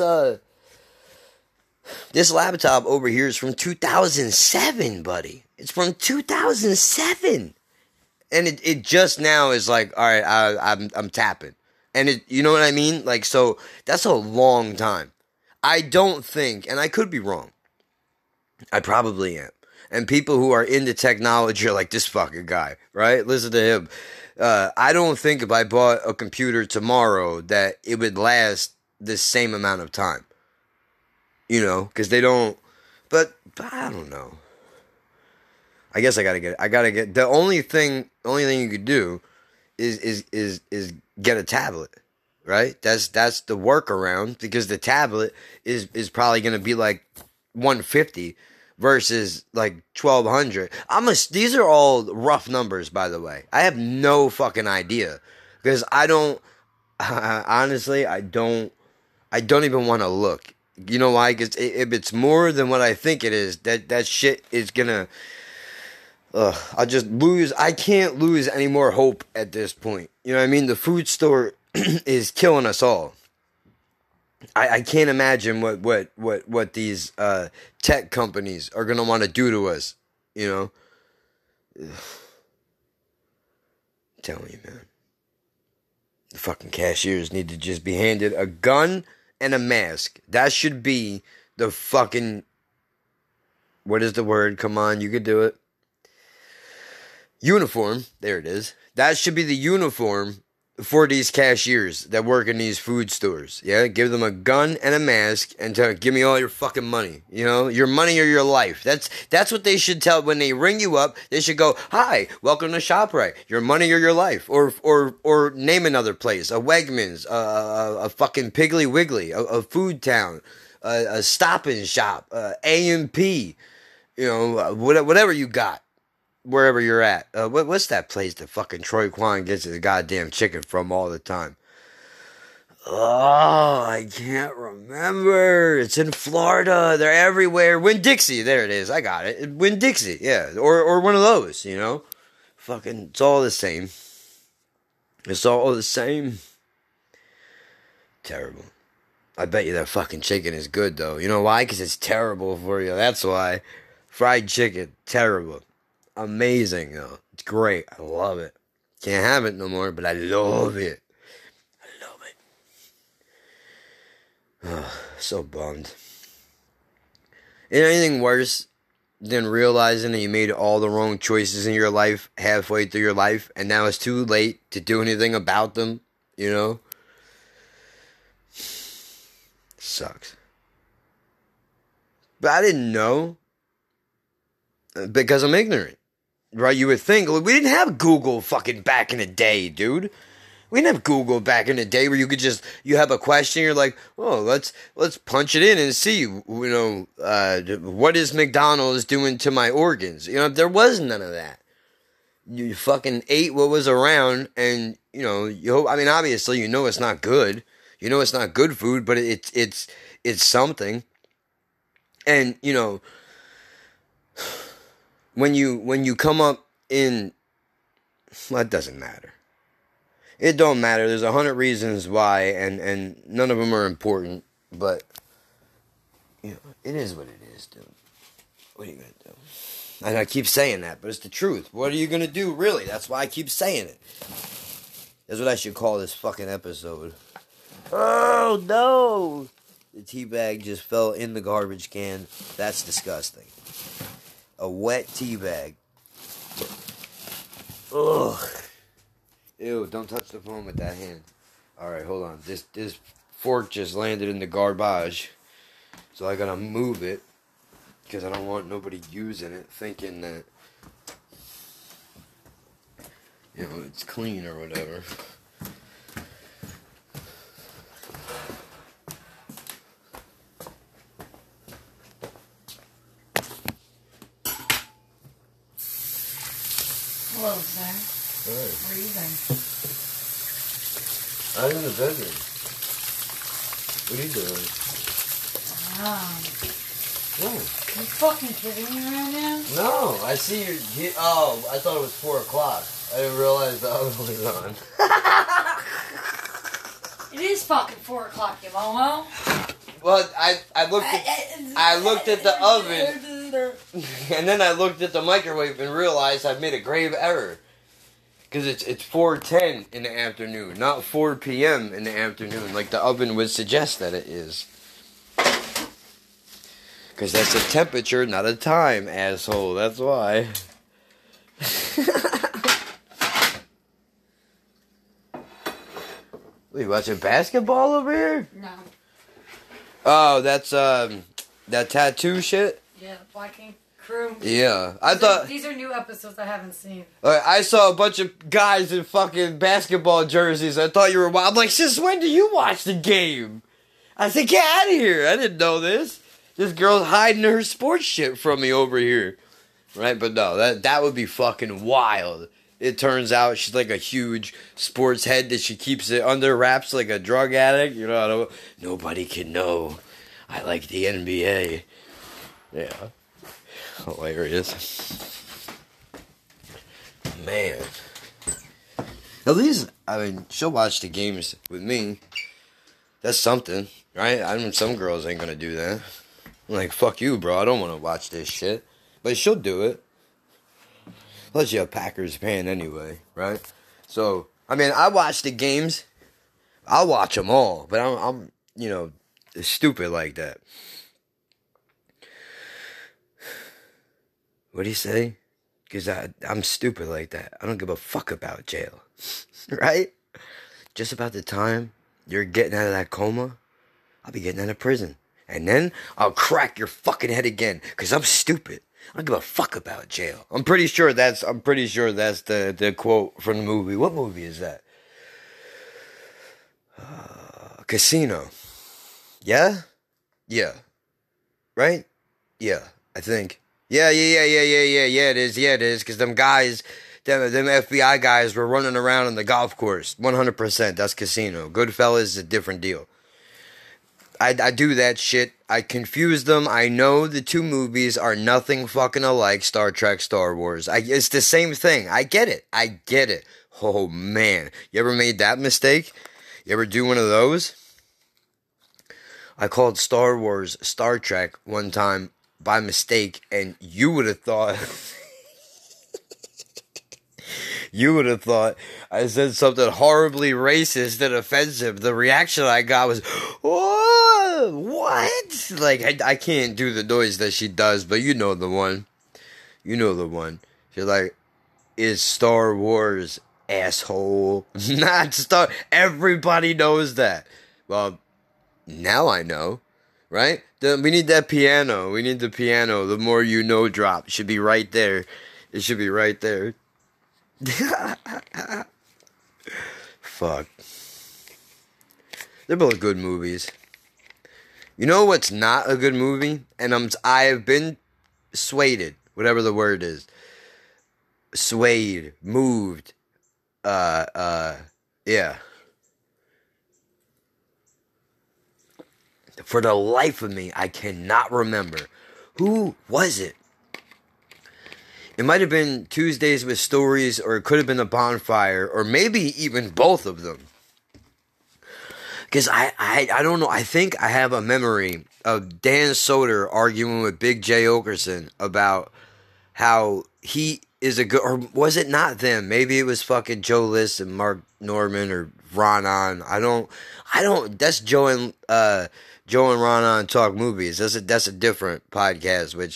Speaker 1: laptop over here is from 2007, buddy. It's from 2007. And it just now is like, all right, I'm tapping. And it, you know what I mean? Like, so that's a long time. I don't think, and I could be wrong. I probably am. And people who are into technology are like, this fucking guy, right? Listen to him. I don't think if I bought a computer tomorrow that it would last the same amount of time. You know, because they don't, but I don't know. I guess I gotta get, the only thing you could do is get a tablet. right? That's the workaround, because the tablet is probably going to be like 150 versus like 1200. These are all rough numbers, by the way. I have no fucking idea, because I don't honestly, I don't even want to look. You know why? Because if it's more than what I think it is, that shit is gonna. I'll just lose. I can't lose any more hope at this point. You know what I mean? The food store is killing us all. I can't imagine what these tech companies are gonna want to do to us. You know. I'm telling you, man. The fucking cashiers need to just be handed a gun and a mask. That should be the fucking... What is the word? Come on, you could do it. Uniform. There it is. That should be the uniform for these cashiers that work in these food stores. Yeah, give them a gun and a mask and tell, give me all your fucking money. You know, your money or your life. That's what they should tell when they ring you up. They should go, hi, welcome to ShopRite. Your money or your life, or name another place, a Wegmans, a fucking Piggly Wiggly, a Food Town, a Stop and Shop, A&P. You know, whatever you got. Wherever you're at. What's that place that fucking Troy Kwan gets his goddamn chicken from all the time? Oh, I can't remember. It's in Florida. They're everywhere. Winn-Dixie. There it is. I got it. Winn-Dixie. Yeah. Or one of those, you know? Fucking, it's all the same. It's all the same. Terrible. I bet you that fucking chicken is good, though. You know why? Because it's terrible for you. That's why. Fried chicken. Terrible. Amazing, though. It's great. I love it. Can't have it no more, but I love it. I love it. Oh, so bummed. Is anything worse than realizing that you made all the wrong choices in your life halfway through your life, and now it's too late to do anything about them? You know? Sucks. But I didn't know. Because I'm ignorant. Right, you would think, we didn't have Google fucking back in the day, dude. We didn't have Google back in the day where you could just, you have a question, you're like, oh, let's punch it in and see, you know, what is McDonald's doing to my organs? You know, there was none of that. You fucking ate what was around, and, you know, I mean, obviously, you know it's not good. You know it's not good food, but it's something. And, you know, when you come up in, well, it doesn't matter. It don't matter. There's 100 reasons why, and none of them are important. But you know, it is what it is, dude. What are you gonna do? And I keep saying that, but it's the truth. What are you gonna do, really? That's why I keep saying it. That's what I should call this fucking episode. Oh no! The tea bag just fell in the garbage can. That's disgusting. A wet tea bag. Ugh. Ew, don't touch the phone with that hand. Alright, hold on. This fork just landed in the garbage. So I gotta move it. Because I don't want nobody using it thinking that, you know, it's clean or whatever.
Speaker 2: Hello, sir.
Speaker 1: Hey.
Speaker 2: Where are you going?
Speaker 1: I'm in the bedroom. What are you doing? Oh.
Speaker 2: You fucking kidding me right now?
Speaker 1: No, I see you. Oh, I thought it was 4 o'clock. I didn't realize the oven was on.
Speaker 2: It is fucking 4 o'clock, you momo.
Speaker 1: Well, I looked at the oven, and then I looked at the microwave and realized I've made a grave error. Because it's 4:10 in the afternoon, not 4 p.m. in the afternoon, like the oven would suggest that it is. Because that's a temperature, not a time, asshole. That's why. What, you watching basketball over here?
Speaker 2: No.
Speaker 1: Oh, that's, that tattoo shit?
Speaker 2: Yeah, the Black Ink Crew.
Speaker 1: Yeah, I thought
Speaker 2: These are new episodes I haven't seen.
Speaker 1: I saw a bunch of guys in fucking basketball jerseys. I thought you were wild. I'm like, since when do you watch the game? I said, get out of here. I didn't know this. This girl's hiding her sports shit from me over here. Right? But no, that would be fucking wild. It turns out she's like a huge sports head that she keeps it under wraps like a drug addict. You know, nobody can know. I like the NBA. Yeah. Hilarious. Man. At least, I mean, she'll watch the games with me. That's something, right? I mean, some girls ain't gonna do that. I'm like, fuck you, bro. I don't want to watch this shit. But she'll do it. Unless you're a Packers fan anyway, right? So, I mean, I watch the games. I'll watch them all. But I'm you know, stupid like that. What do you say? Because I'm stupid like that. I don't give a fuck about jail. Right? Just about the time you're getting out of that coma, I'll be getting out of prison. And then I'll crack your fucking head again. Because I'm stupid. I don't give a fuck about jail. I'm pretty sure that's the quote from the movie. What movie is that? Casino. Yeah? Yeah. Right? Yeah, I think. Yeah, it is. Because them guys, them FBI guys were running around on the golf course. 100%, that's Casino. Goodfellas is a different deal. I do that shit. I confuse them. I know the two movies are nothing fucking alike. Star Trek, Star Wars. It's the same thing. I get it. Oh, man. You ever made that mistake? You ever do one of those? I called Star Wars Star Trek one time by mistake, and you would have thought... You would have thought I said something horribly racist and offensive. The reaction I got was, oh, what? Like, I can't do the noise that she does, but you know the one. You know the one. She's like, it's Star Wars, asshole. Not Star... Everybody knows that. Well, now I know, right? We need that piano. We need the piano. The more you know drop. It should be right there. It should be right there. Fuck. They're both good movies. You know what's not a good movie? And I have been swayed, whatever the word is. Swayed, moved. Yeah. For the life of me, I cannot remember. Who was it? It might have been Tuesdays with Stories, or it could have been The Bonfire, or maybe even both of them. Because I don't know. I think I have a memory of Dan Soder arguing with Big J. Okerson about how he is a good... Or was it not them? Maybe it was fucking Joe List and Mark Norman or Ron On. I don't... That's Joe and Ron On Talk Movies. That's a different podcast, which...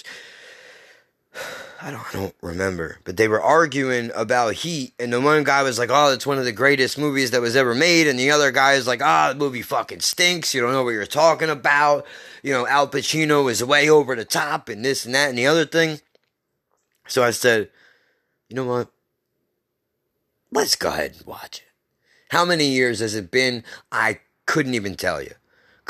Speaker 1: I don't remember, but they were arguing about Heat, and the one guy was like, oh, it's one of the greatest movies that was ever made, and the other guy is like, the movie fucking stinks, you don't know what you're talking about, you know, Al Pacino is way over the top, and this and that and the other thing. So I said, you know what, let's go ahead and watch it. How many years has it been? I couldn't even tell you.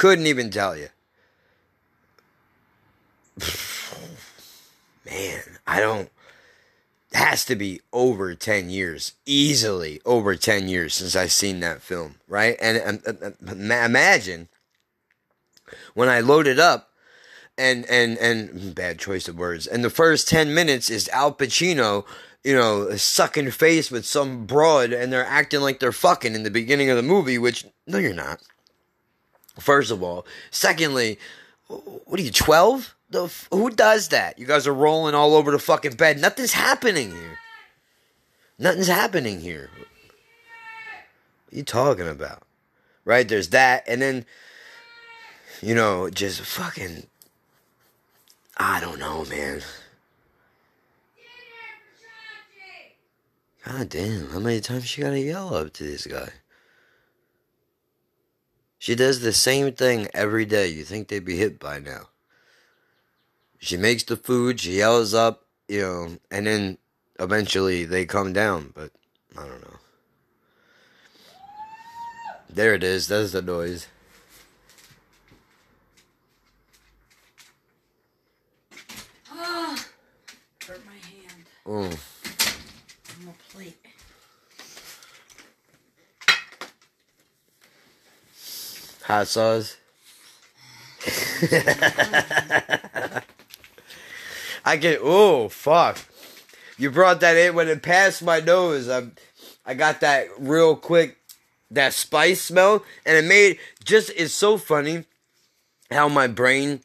Speaker 1: Man, it has to be over 10 years, easily over 10 years since I've seen that film, right? And imagine when I load it up, and bad choice of words, and the first 10 minutes is Al Pacino, you know, sucking face with some broad, and they're acting like they're fucking in the beginning of the movie, which, no, you're not. First of all. Secondly, what are you, 12? Who does that? You guys are rolling all over the fucking bed. Nothing's happening here. What are you talking about? Right? There's that. And then, you know, just fucking... I don't know, man. God damn. How many times she gotta yell up to this guy? She does the same thing every day. You think they'd be hit by now. She makes the food, she yells up, you know, and then eventually they come down, but I don't know. There it is, that's the noise.
Speaker 2: Hurt my hand.
Speaker 1: Oh.
Speaker 2: On a plate.
Speaker 1: Hot sauce. I can. Oh fuck! You brought that in when it passed my nose. I got that real quick, that spice smell, and it made just. It's so funny how my brain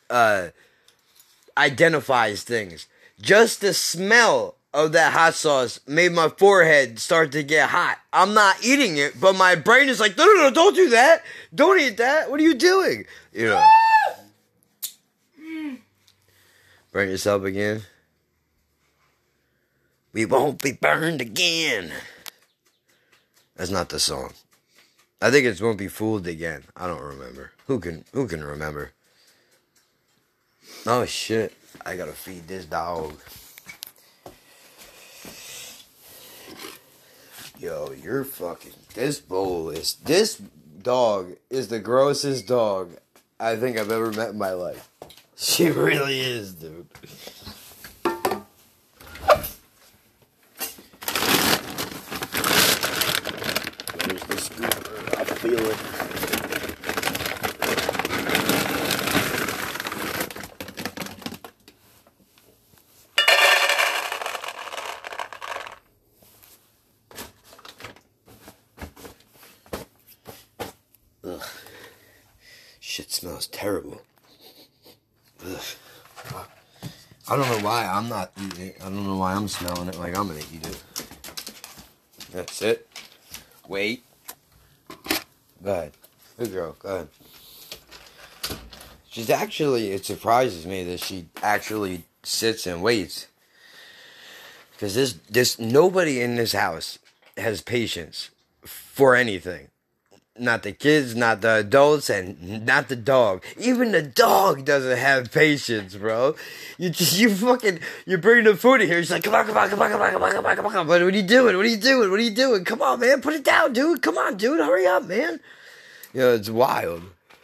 Speaker 1: identifies things. Just the smell of that hot sauce made my forehead start to get hot. I'm not eating it, but my brain is like, no, don't do that. Don't eat that. What are you doing? You know. Burn yourself again. We won't be burned again. That's not the song. I think it's Won't Be Fooled Again. I don't remember. Who can remember? Oh shit. I gotta feed this dog. Yo, you're fucking... This dog is the grossest dog I think I've ever met in my life. She really is, dude. Where's the scooper? I feel it. Ugh. Shit smells terrible. Ugh. I don't know why I'm not eating it. I don't know why I'm smelling it like I'm gonna eat it. That's it. Wait. Go ahead. Good girl. Go ahead. She's actually, it surprises me that she actually sits and waits. Because nobody in this house has patience for anything. Not the kids, not the adults, and not the dog. Even the dog doesn't have patience, bro. You bring the food in here. She's like, come on. What are you doing? Come on, man. Put it down, dude. Come on, dude. Hurry up, man. You know, it's wild.